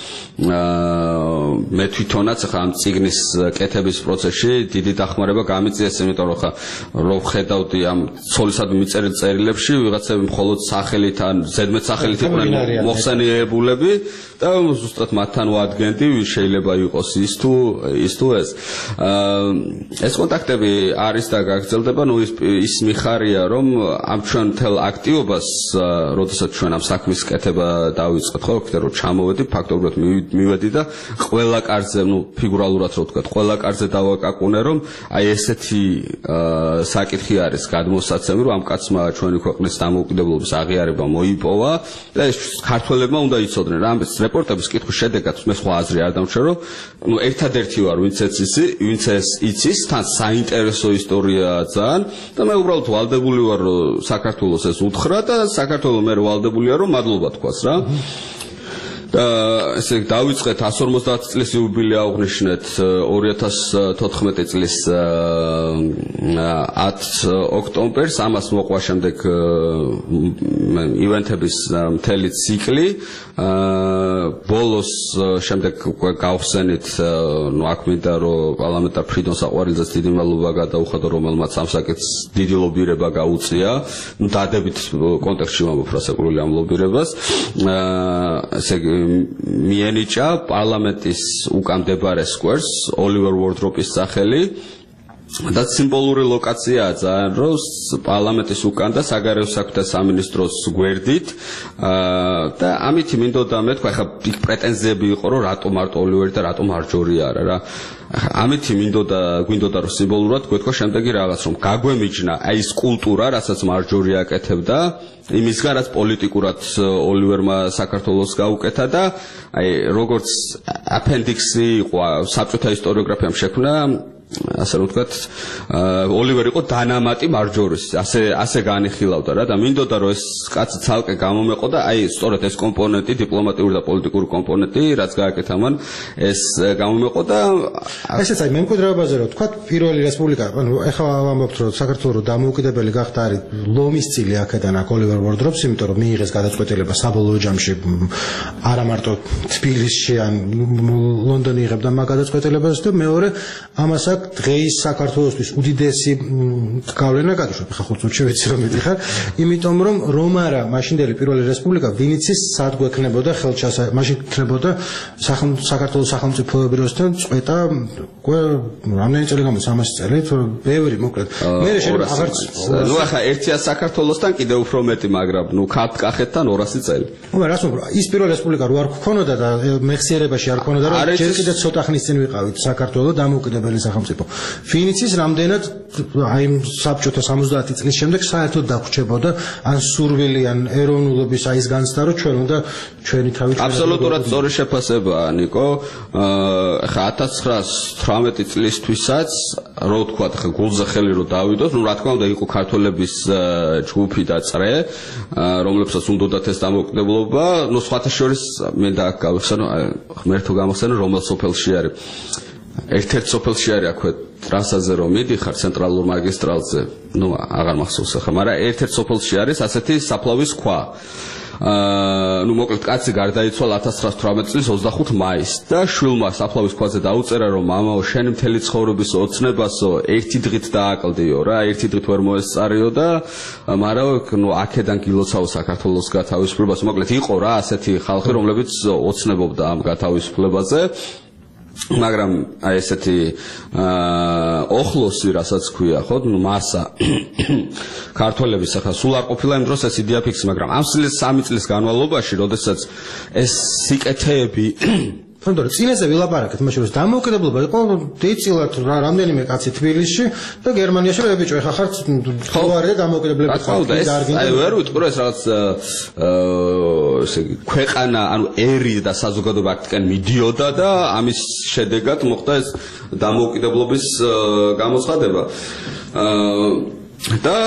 მე თვითონაც ახლა ამ წიგნის კეთების პროცესში დიდი დახმარება გამიწიეს, იმიტომ რომ ხა რო ხედავდი ამ ცოლისადმი მიწერილ წერილებში ვიღაცები მხოლოდ სახელით ან ზედმეტ სახელით იყვნენ მოხსენიებულები და ზუსტად მათთან ვადგენდი ვის შეიძლება იყოს ის თუ ეს კონტაქტები არის და გაგრძელდება, ის მიხარია რომ ამ ჩვენ მთელ აქტივობას, როდესაც ჩვენ ამ საქმის კეთება დავიწყეთ, ხო, რომ ჩამოვედი, ფაქტობრივად მივედი და ყველა კარზე, ფიგურალურად რო ვთქვათ, ყველა კარზე დავაკაკუნე, რომ აი ესეთი საკითხი არის გადმოსაცემი, რომ ამ კაცმა ჩვენი ქვეყნის დამოუკიდებლობის აღიარება მოიპოვა და ეს ქართველებმა უნდა იცოდნენ რა, ამ რეპორტების კითხვის შედეგად მე სხვა აზრი არ დამჩნევ, რომ ერთადერთი ვარ, ვინც ეს იცის, თან საინტერესო ისტორიაა ძალიან და მე უბრალოდ ვალდებული ვარ, რომ საქართველოს ეს უთხრა და საქართველოს მე ვალდებულია, რომ მადლობა თქვას რა. ესე დავიწყეთ 150 წლის იუბილე აღვნიშნეთ 2014 წლის 10 ოქტომბერს ამას მოყვა შემდეგ ივენთების მთელი ციკლი ბოლოს შემდეგ გავხსენით აქ მინდა რომ პარლამენტარ ფრიდონ საყვარელძეს დიდი მადლობა გადაუხადო რომელმაც ამ საკითხს დიდი ლობირება გაუწია დადებით კონტექსტში ვამბობ რასაკურველი ამ ლობირებას ესე მიენიჭა პარლამენტის უკან მდებარე სკვერს ოლივერ ვორდროპის სახელი და სიმბოლური ლოკაციაა ძალიან რომ პარლამენტის უკან და საგარეო საქმეთა სამინისტროს გვერდით და ამით მინდოდა მე თქვა ხა იქ პრეტენზიები იყო რომ რატო მარტო ოლივერი და რატო მარჯორი არა რა ამით გვინდოდა რომ სიმბოლურად გვეთქვა შემდეგი რაღაც რომ გაგვემიჯნა აი ეს კულტურა რასაც მარჯორი აკეთებდა იმისგან რაც პოლიტიკურად ოლივერმა საქართველოს გაუკეთა და აი როგორც აპენდიქსი იყო საბჭოთა ისტორიოგრაფიამ შექმნა ასე რომ ვთქვათ ოლივერი იყო დანამატი მარჯორის ასე განიხილავდა რა და მინდოდა რომ ეს კაცი ცალკე გამომეყო და აი სწორედ ეს კომპონენტი დიპლომატიური და პოლიტიკური კომპონენტი რაც გააკეთა მან ეს გამომეყო და ესეც აი მემკვიდრეობაზე რომ ვთქვათ პირველი რესპუბლიკა ანუ ეხლა ვამბობთ რომ საქართველოს დამოუკიდებელი გახდა არის ლომის წილი აქედან აქ ოლივერ ვორდროპს იმიტომ რომ მიიღეს გადაწყვეტილება საბოლოო ჯამში არა მარტო თბილისში ან ლონდონი იღებდა მაგ გადაწყვეტილებას და მეორე ამას დღეის საქართველოსთვის უდიდესი გავლენა გადაშვა. ხა 5 წუთში ვიცი რომ მიდიხარ, იმიტომ რომ არა მაშინდელი პირველი რესპუბლიკა ვინიცის სად გვექნებოდა ხელჩასა, მაშინ იქნებოდა საქართველოს სახელმწიფოების დროსთან წვეტა რამდენი წელი გამოდის 300 წელი, ბევრი მოკლედ. მე შეიძლება აღარც ნუ ახლა ერთია საქართველოსთან კიდევ უფრო მეტი, მაგრამ ნუ კახეთთან 200 წელი. ნუ რას ვუყურე, ის პირველი რესპუბლიკა რო არ გქონოდა და მეხსიერებაში არ ქონოდა რომ ჯერ კიდევ ცოტა ხნის წინ ვიყავით საქართველოს დამოუკიდებელი სახელმწიფო. ვინიცის რამდენად აი საბჭოთა 70 წლის შემდეგ საერთოდ დაგვრჩებოდა ან სურვილი ან ეროვნულობის აი ეს განცდა რომ ჩვენ უნდა ჩვენი თავი აბსოლუტურად სწორი შეფასებაა ნიკო. ხა 1918 წლისთვისაც რო ვთქვა ხა გულზე ხელი რო დავიდოთ, ნუ რა თქმა უნდა იყო ქართველების ჯგუფი და წრე, რომლებსაც უნდათ ეს დამოუკიდებლობა, ნუ სხვათა შორის მე და აქ გავიხსენო, ღმერთო გამახსენო რომელ სოფელში არის. ერთ-ერთ სოფელში არის აქვე ტრასაზე რომ მიდიხარ ცენტრალურ მაგისტრალზე, ნუ აღარ მახსოვს ახლა, მაგრამ ერთ-ერთ სოფელში არის ასეთი საფლავის ქვა. ნუ მოკლედ კაცი გარდაიცვალა 1918 წლის 25 მაისს და შვილმა საფლავის ქვაზე დაუწერა რომ მამაო შენი მთელი ცხოვრების ოცნებასო ერთი დღით დააკლდიო რა, ერთი დღით ვერ მოესწარიო და მაგრამ ნუ აქედან გილოცავ საქართველოს გათავისუფლებას. მოკლედ იყო რა ასეთი ხალხი რომლებიც ოცნებობდა ამ გათავისუფლებაზე. მაგრამ აი ესეთი ოხლოსი რასაც ქვია ხო მასა ქართველების ახლა სულ არ ყოფილა იმ დროს ეს იდეა ფიქსი მაგრამ ამ 3 წლის განმავლობაში როდესაც ეს სიკეთეები თორემ წინაზე ვილაპარაკეთ მაშინ რომ დამოუკიდებლობა იყო დეწილად რამდენიმე კაცი თბილისში და გერმანიაში რომ ებიჭო ეხა ხარ ხوارე დამოუკიდებლობის აი ვერ ვიტყვი ეს რაღაც ესე ქვეყანა ანუ ერი და საზოგადოება აქეთკენ მიდიოდა და ამის შედეგად მოხდა ეს დამოუკიდებლობის გამოცხადება და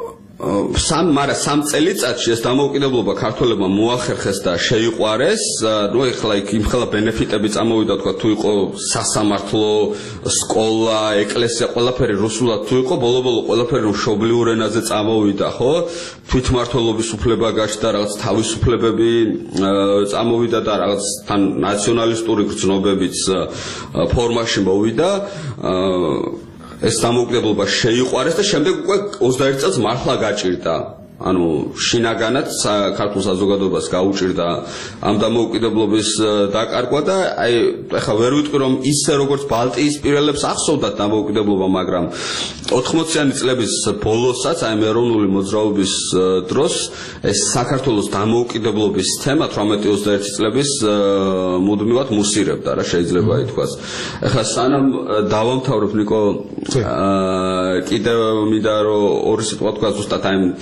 სამ წელიწადში ეს დამოუკიდებლობა ქართველებმა მოახერხეს და შეიყვარეს. ნუ ეხლა იმ ხელა ბენეფიტები წამოვიდა თქვა თუ იყო სასამართლო, სკოლა, ეკლესია, ყველაფერი რუსულად თუ იყო, ბოლო-ბოლო ყველაფერი მშობლიურ ენაზე წამოვიდა, ხო? თვითმმართველობის უფლება გაჩნდა, რაღაც თავისუფლებები წამოვიდა და რაღაც თან ნაციონალისტური გრძნობებიც ფორმაში მოვიდა. ეს დამოუკიდებლობა შეიყვარეს და შემდეგ უკვე 21 წელს მართლა გაჭირდა. ანუ შინაგანად ქართულ საზოგადოებას გაუჭირდა ამ დამოუკიდებლობის დაკარგვა და აი ეხლა ვერ ვიტყვი რომ ისე როგორც ბალტიისპირელებს ახსოვდათ დამოუკიდებლობა, მაგრამ 80-იანი წლების ბოლოსაც აი ეროვნული მოძრაობის დროს ეს საქართველოს დამოუკიდებლობის თემა 18-21 წლების მუდმივად მუსირებდა რა შეიძლება ითქვას. ეხლა სანამ დავამთავრებ ნიკო კიდევ მინდა რომ ორი სიტყვა თქვა ზუსტად აი დამოუკიდებლობის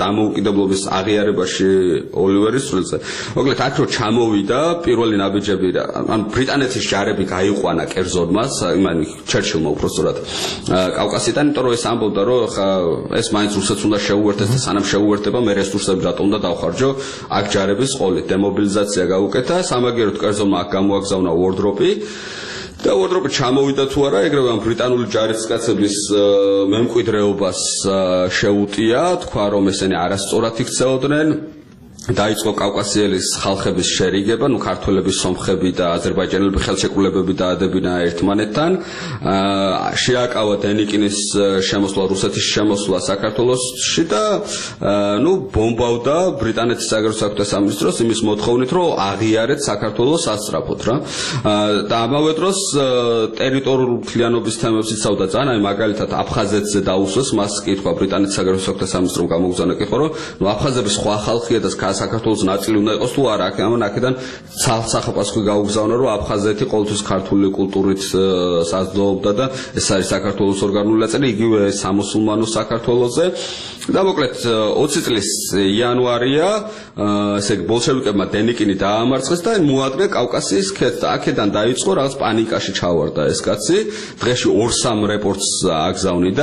დამოუკიდებლობის აღიარებაში ოლივერის წვლილზე. მოკლედ აქ რო ჩამოვიდა პირველი ნაბიჯები და ან ბრიტანეთის ჯარები გაიყვანა კერძონმა, იმანი ჩერჩილმა უბრალოდ კავკასიიდან, იმიტომ რომ ეს ამბობდა რომ ეს მაინც რუსეთს უნდა შეუერთდეს და სანამ შეუერთდება მე რესურსები რატომ უნდა დავხარჯო აქ ჯარების ყოლით დემობილიზაცია გაუკეთა სამაგიეროდ კერძონმა აქ გამოაგზავნა ვორდროპი და ვორდროპი ჩამოვიდა თუ არა ეგრევე ამ ბრიტანული ჯარისკაცების მემკვიდრეობას შეუტია თქვა რომ ესენი არასწორად იქცეოდნენ დაიწყო კავკასიელის ხალხების შერიგება, ნუ ქართველების, სომხები და აზერბაიჯანელები ხელშეკრულებები დაადებინა ერთმანეთთან. შეაკავა დენიკინის შემოსვლა, რუსეთის შემოსვლა საქართველოში და ნუ ბომბავდა ბრიტანეთის საგარეო საქმეთა სამინისტროს იმის მოთხოვნით, რომ აღიარეთ საქართველოს ასწრაფოდ რა. და ამავე დროს ტერიტორიული მთლიანობის თემებს იცავდა ძალიან, აი მაგალითად აფხაზეთზე დაუსვეს, მას კი თქვა ბრიტანეთის საგარეო საქმეთა სამინისტრომ გამოგზავნა კითხვა, რომ ნუ აფხაზების სხვა ხალხია და საქართველოს ნაწილი უნდა იყოს თუ არა, აქედან სახალხო გაუგზავნა, რომ აფხაზეთი ყოველთვის ქართული კულტურით საზრდოობდა და ეს არის საქართველოს ორგანული ნაწილი, იგივე სამუსულმანო საქართველოზე. და მოკლედ 20 წლის იანვარია, ესე იგი ბოლშევიკებმა დენიკინი დაამარცხეს და მოადგა კავკასიის ქედს და აქედან დაიწყო რაღაც პანიკაში ჩავარდა ეს კაცი. დღეში 2-3 რეპორტს აგზავნიდა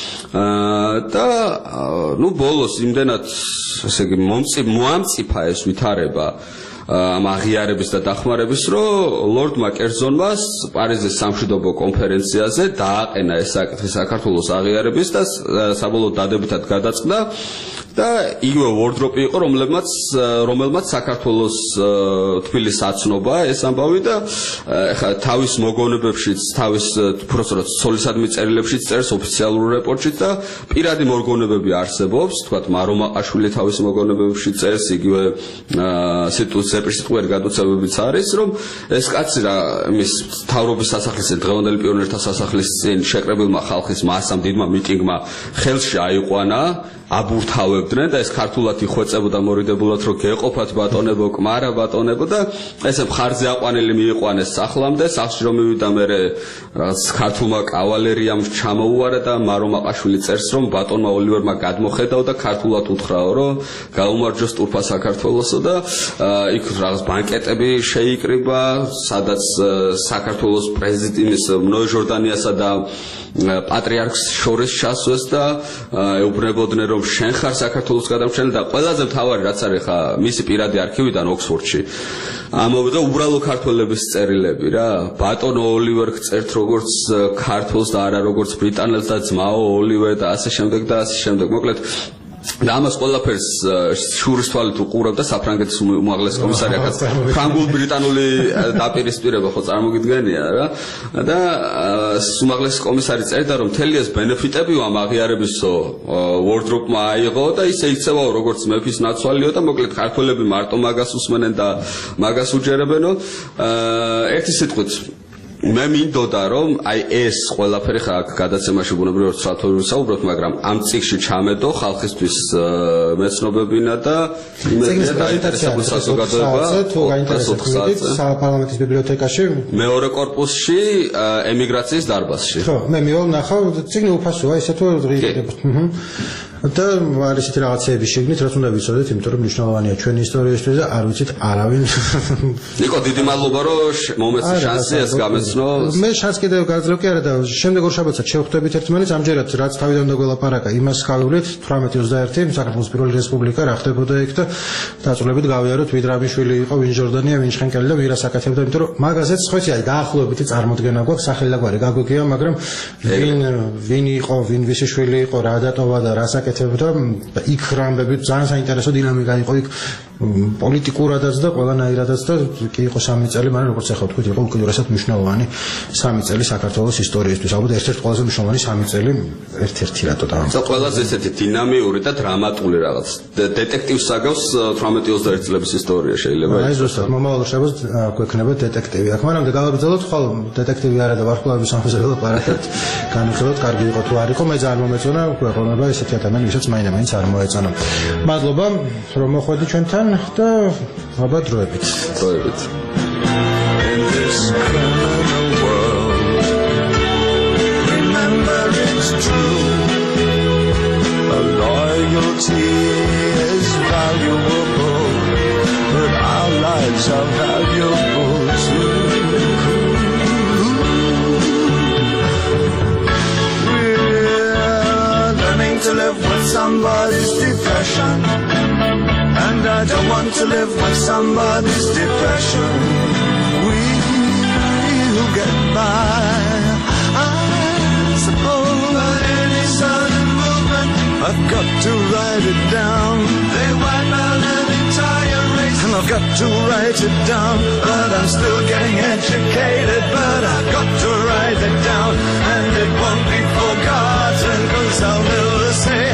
და ნუ ბოლოს იმდენად ესე იგი მოამწიფა ეს ვითარება ამ აღიარების და დახმარების, რომ ლორდმა კერძონმა პარიზის სამშვიდობო კონფერენციაზე დააყენა ეს საკითხი საქართველოს აღიარების და საბოლოო დადებითად გადაწყდა და იგივე ვორდროპი იყო, რომელმაც საქართველოს თბილის აცნობა ეს ამბავი და ეხლა თავის მოგონებებშიც, თავის უბრალოდ ცოლისადმი წერილებშიც წერს ოფიციალურ რეპორტშიც და პირადი მოგონებები არსებობს, თქვათ მარომაყაშვილი თავის მოგონებებში წერს, იგივე ზეპირსიტყვიერი გადაცემებიც არის, რომ ეს კაცი რა იმის თავრობის სასახლის დღევანდელი პიონერთა სასახლის წინ შეკრებილმა ხალხის მასამ დიდმა მიტინგმა ხელში აიყვანა აბურთავებდნენ და ეს ქართულად იხვეწებოდა მორიდებულად რომ გეყოფათ ბატონებო, კმარა ბატონებო და ესე მხარზე აყვანილი მიიყვანეს სახლამდე, სახლში რომ მივიდა მერე რაღაც ქართულმა კავალერიამ ჩამოუარა და მარომაყაშვილი წერს რომ ბატონმა ოლივერმა გადმოხედაო და ქართულად უთხრაო რომ გაუმარჯო სტურფა საქართველოსო და იქ რაღაც ბანკეტები შეიკრიბა, სადაც საქართველოს პრეზიდენტის ნოე ჟორდანიასა და პატრიარქს შორის ჩასვეს და ეუბნებოდნენ რომ შენ ხარ საქართველოს გადამრჩენელი და ყველაზე მთავარი რაც არის ხა მისი პირადი არქივიდან ოქსფორდში ამოვიდა უბრალო ქართველების წერილები რა ბატონო ოლივერ წერთ როგორც ქართველს და არა როგორც ბრიტანელს და ძმაო ოლივერ და ასე შემდეგ და ასე შემდეგ მოკლედ და ამას ყველაფერს შურის თვალით უყურებდა საფრანგეთის უმაღლესი კომისარიატი ფრანგულ-ბრიტანული დაპირისპირება ხო წარმოგიდგენია რა და უმაღლესი კომისარი წერდა რომ მთელი ეს ბენეფიტები ამ აღიარებისო ვორდროპმა აიღო და ისე იქცევაო როგორც მეფის ნაცვალიო და მოკლედ ქართველები მარტო მაგას უსმენენ და მაგას უჯერებენო ერთი სიტყვით მე მინდოდა რომ აი ეს ყველაფერი ხა გადაცემაში ბუნებრივად სათხოვრო საუბრობთ მაგრამ ამ წიგში ჩამედო ხალხისთვის მეცნობებინა და იმედი დაინტერესებული საზოგადოება თუ გაინტერესებთ საპარლამენტის ბიბლიოთეკაში მეორე კორპუსში ემიგრაციის დარბაზში ხო მე მივალ ნახავ წიგნი უფასოა ისე თუ რიგებთ და არის ისეთი რაღაცები შეგნით რაც უნდა ვიცოდეთ იმიტომ რომ მნიშვნელოვანია ჩვენი ისტორიისთვის და არ ვიცით არავინ ნიკო დიდი მადლობა რომ მომეცი შანსი ეს გამეცნო მე შანს კიდევ გაძლევ კი არა და შემდეგ ორ შაბათს შევხვდებით ერთმანეთს ამჯერად რაც თავიდან დაგველაპარაკა იმას გავივლით 18-21 საქართველოს პირველი რესპუბლიკა რა ხდებოდა იქ და დაწვრილებით გავიაროთ ვიდრამიშვილი იყო ვინ ჟორდანია ვინ შხენკელი და ვირას აკეთებდა იმიტომ რომ მაგაზეც ხო იცი აი დაახლოებითი წარმოდგენა გვაქვს სახელაგვარი გაგოგია მაგრამ ვინ იყო ვინ ვისი შვილი იყო რა დატოვა და რა აკეთებდა იქ რამბები ძალიან საინტერესო დინამიკა იყო იქ პოლიტიკურადაც და ყველანაირადაც და კი იყო 3 წელი მაგრამ როგორც ახლა თქვით იყო უკიდურესად მნიშვნელოვანი 3 წელი საქართველოს ისტორიისთვის ალბათ ერთ-ერთი ყველაზე მნიშვნელოვანი 3 წელი ერთ-ერთი რატო და ყველაზე ესეთი დინამიური და დრამატული რაღაც დეტექტივს საგავს 18-21 წლების ისტორია შეიძლება აი ზუსტად მომავალ შაბათს გვექნება დეტექტივი აქ მაგრამ გავაგრძელოთ ხოლმე დეტექტივი არა და ვარსკვლავების ამბავზე პარაკეთ განვიხილოთ კარგი იყო თუ არ იყო მე ძალიან მომეწონა ქვეყნება ესეთი ადამიანი ვისაც მაინდა-მაინც არ მოეწონა მადლობა რომ მოხვედი ჩვენთან და აბა დროებით In this criminal world remember it's true a loyalty is valuable, but our lives are valuable too. We're learning to live with somebody's depression, and I don't want to live with somebody's depression. We'll get by, I suppose. But any sudden movement, I've got to write it down. They wipe out an entire race, and I've got to write it down. But I'm still getting educated, but I've got to write it down. And it won't be forgotten, 'cause I'll never say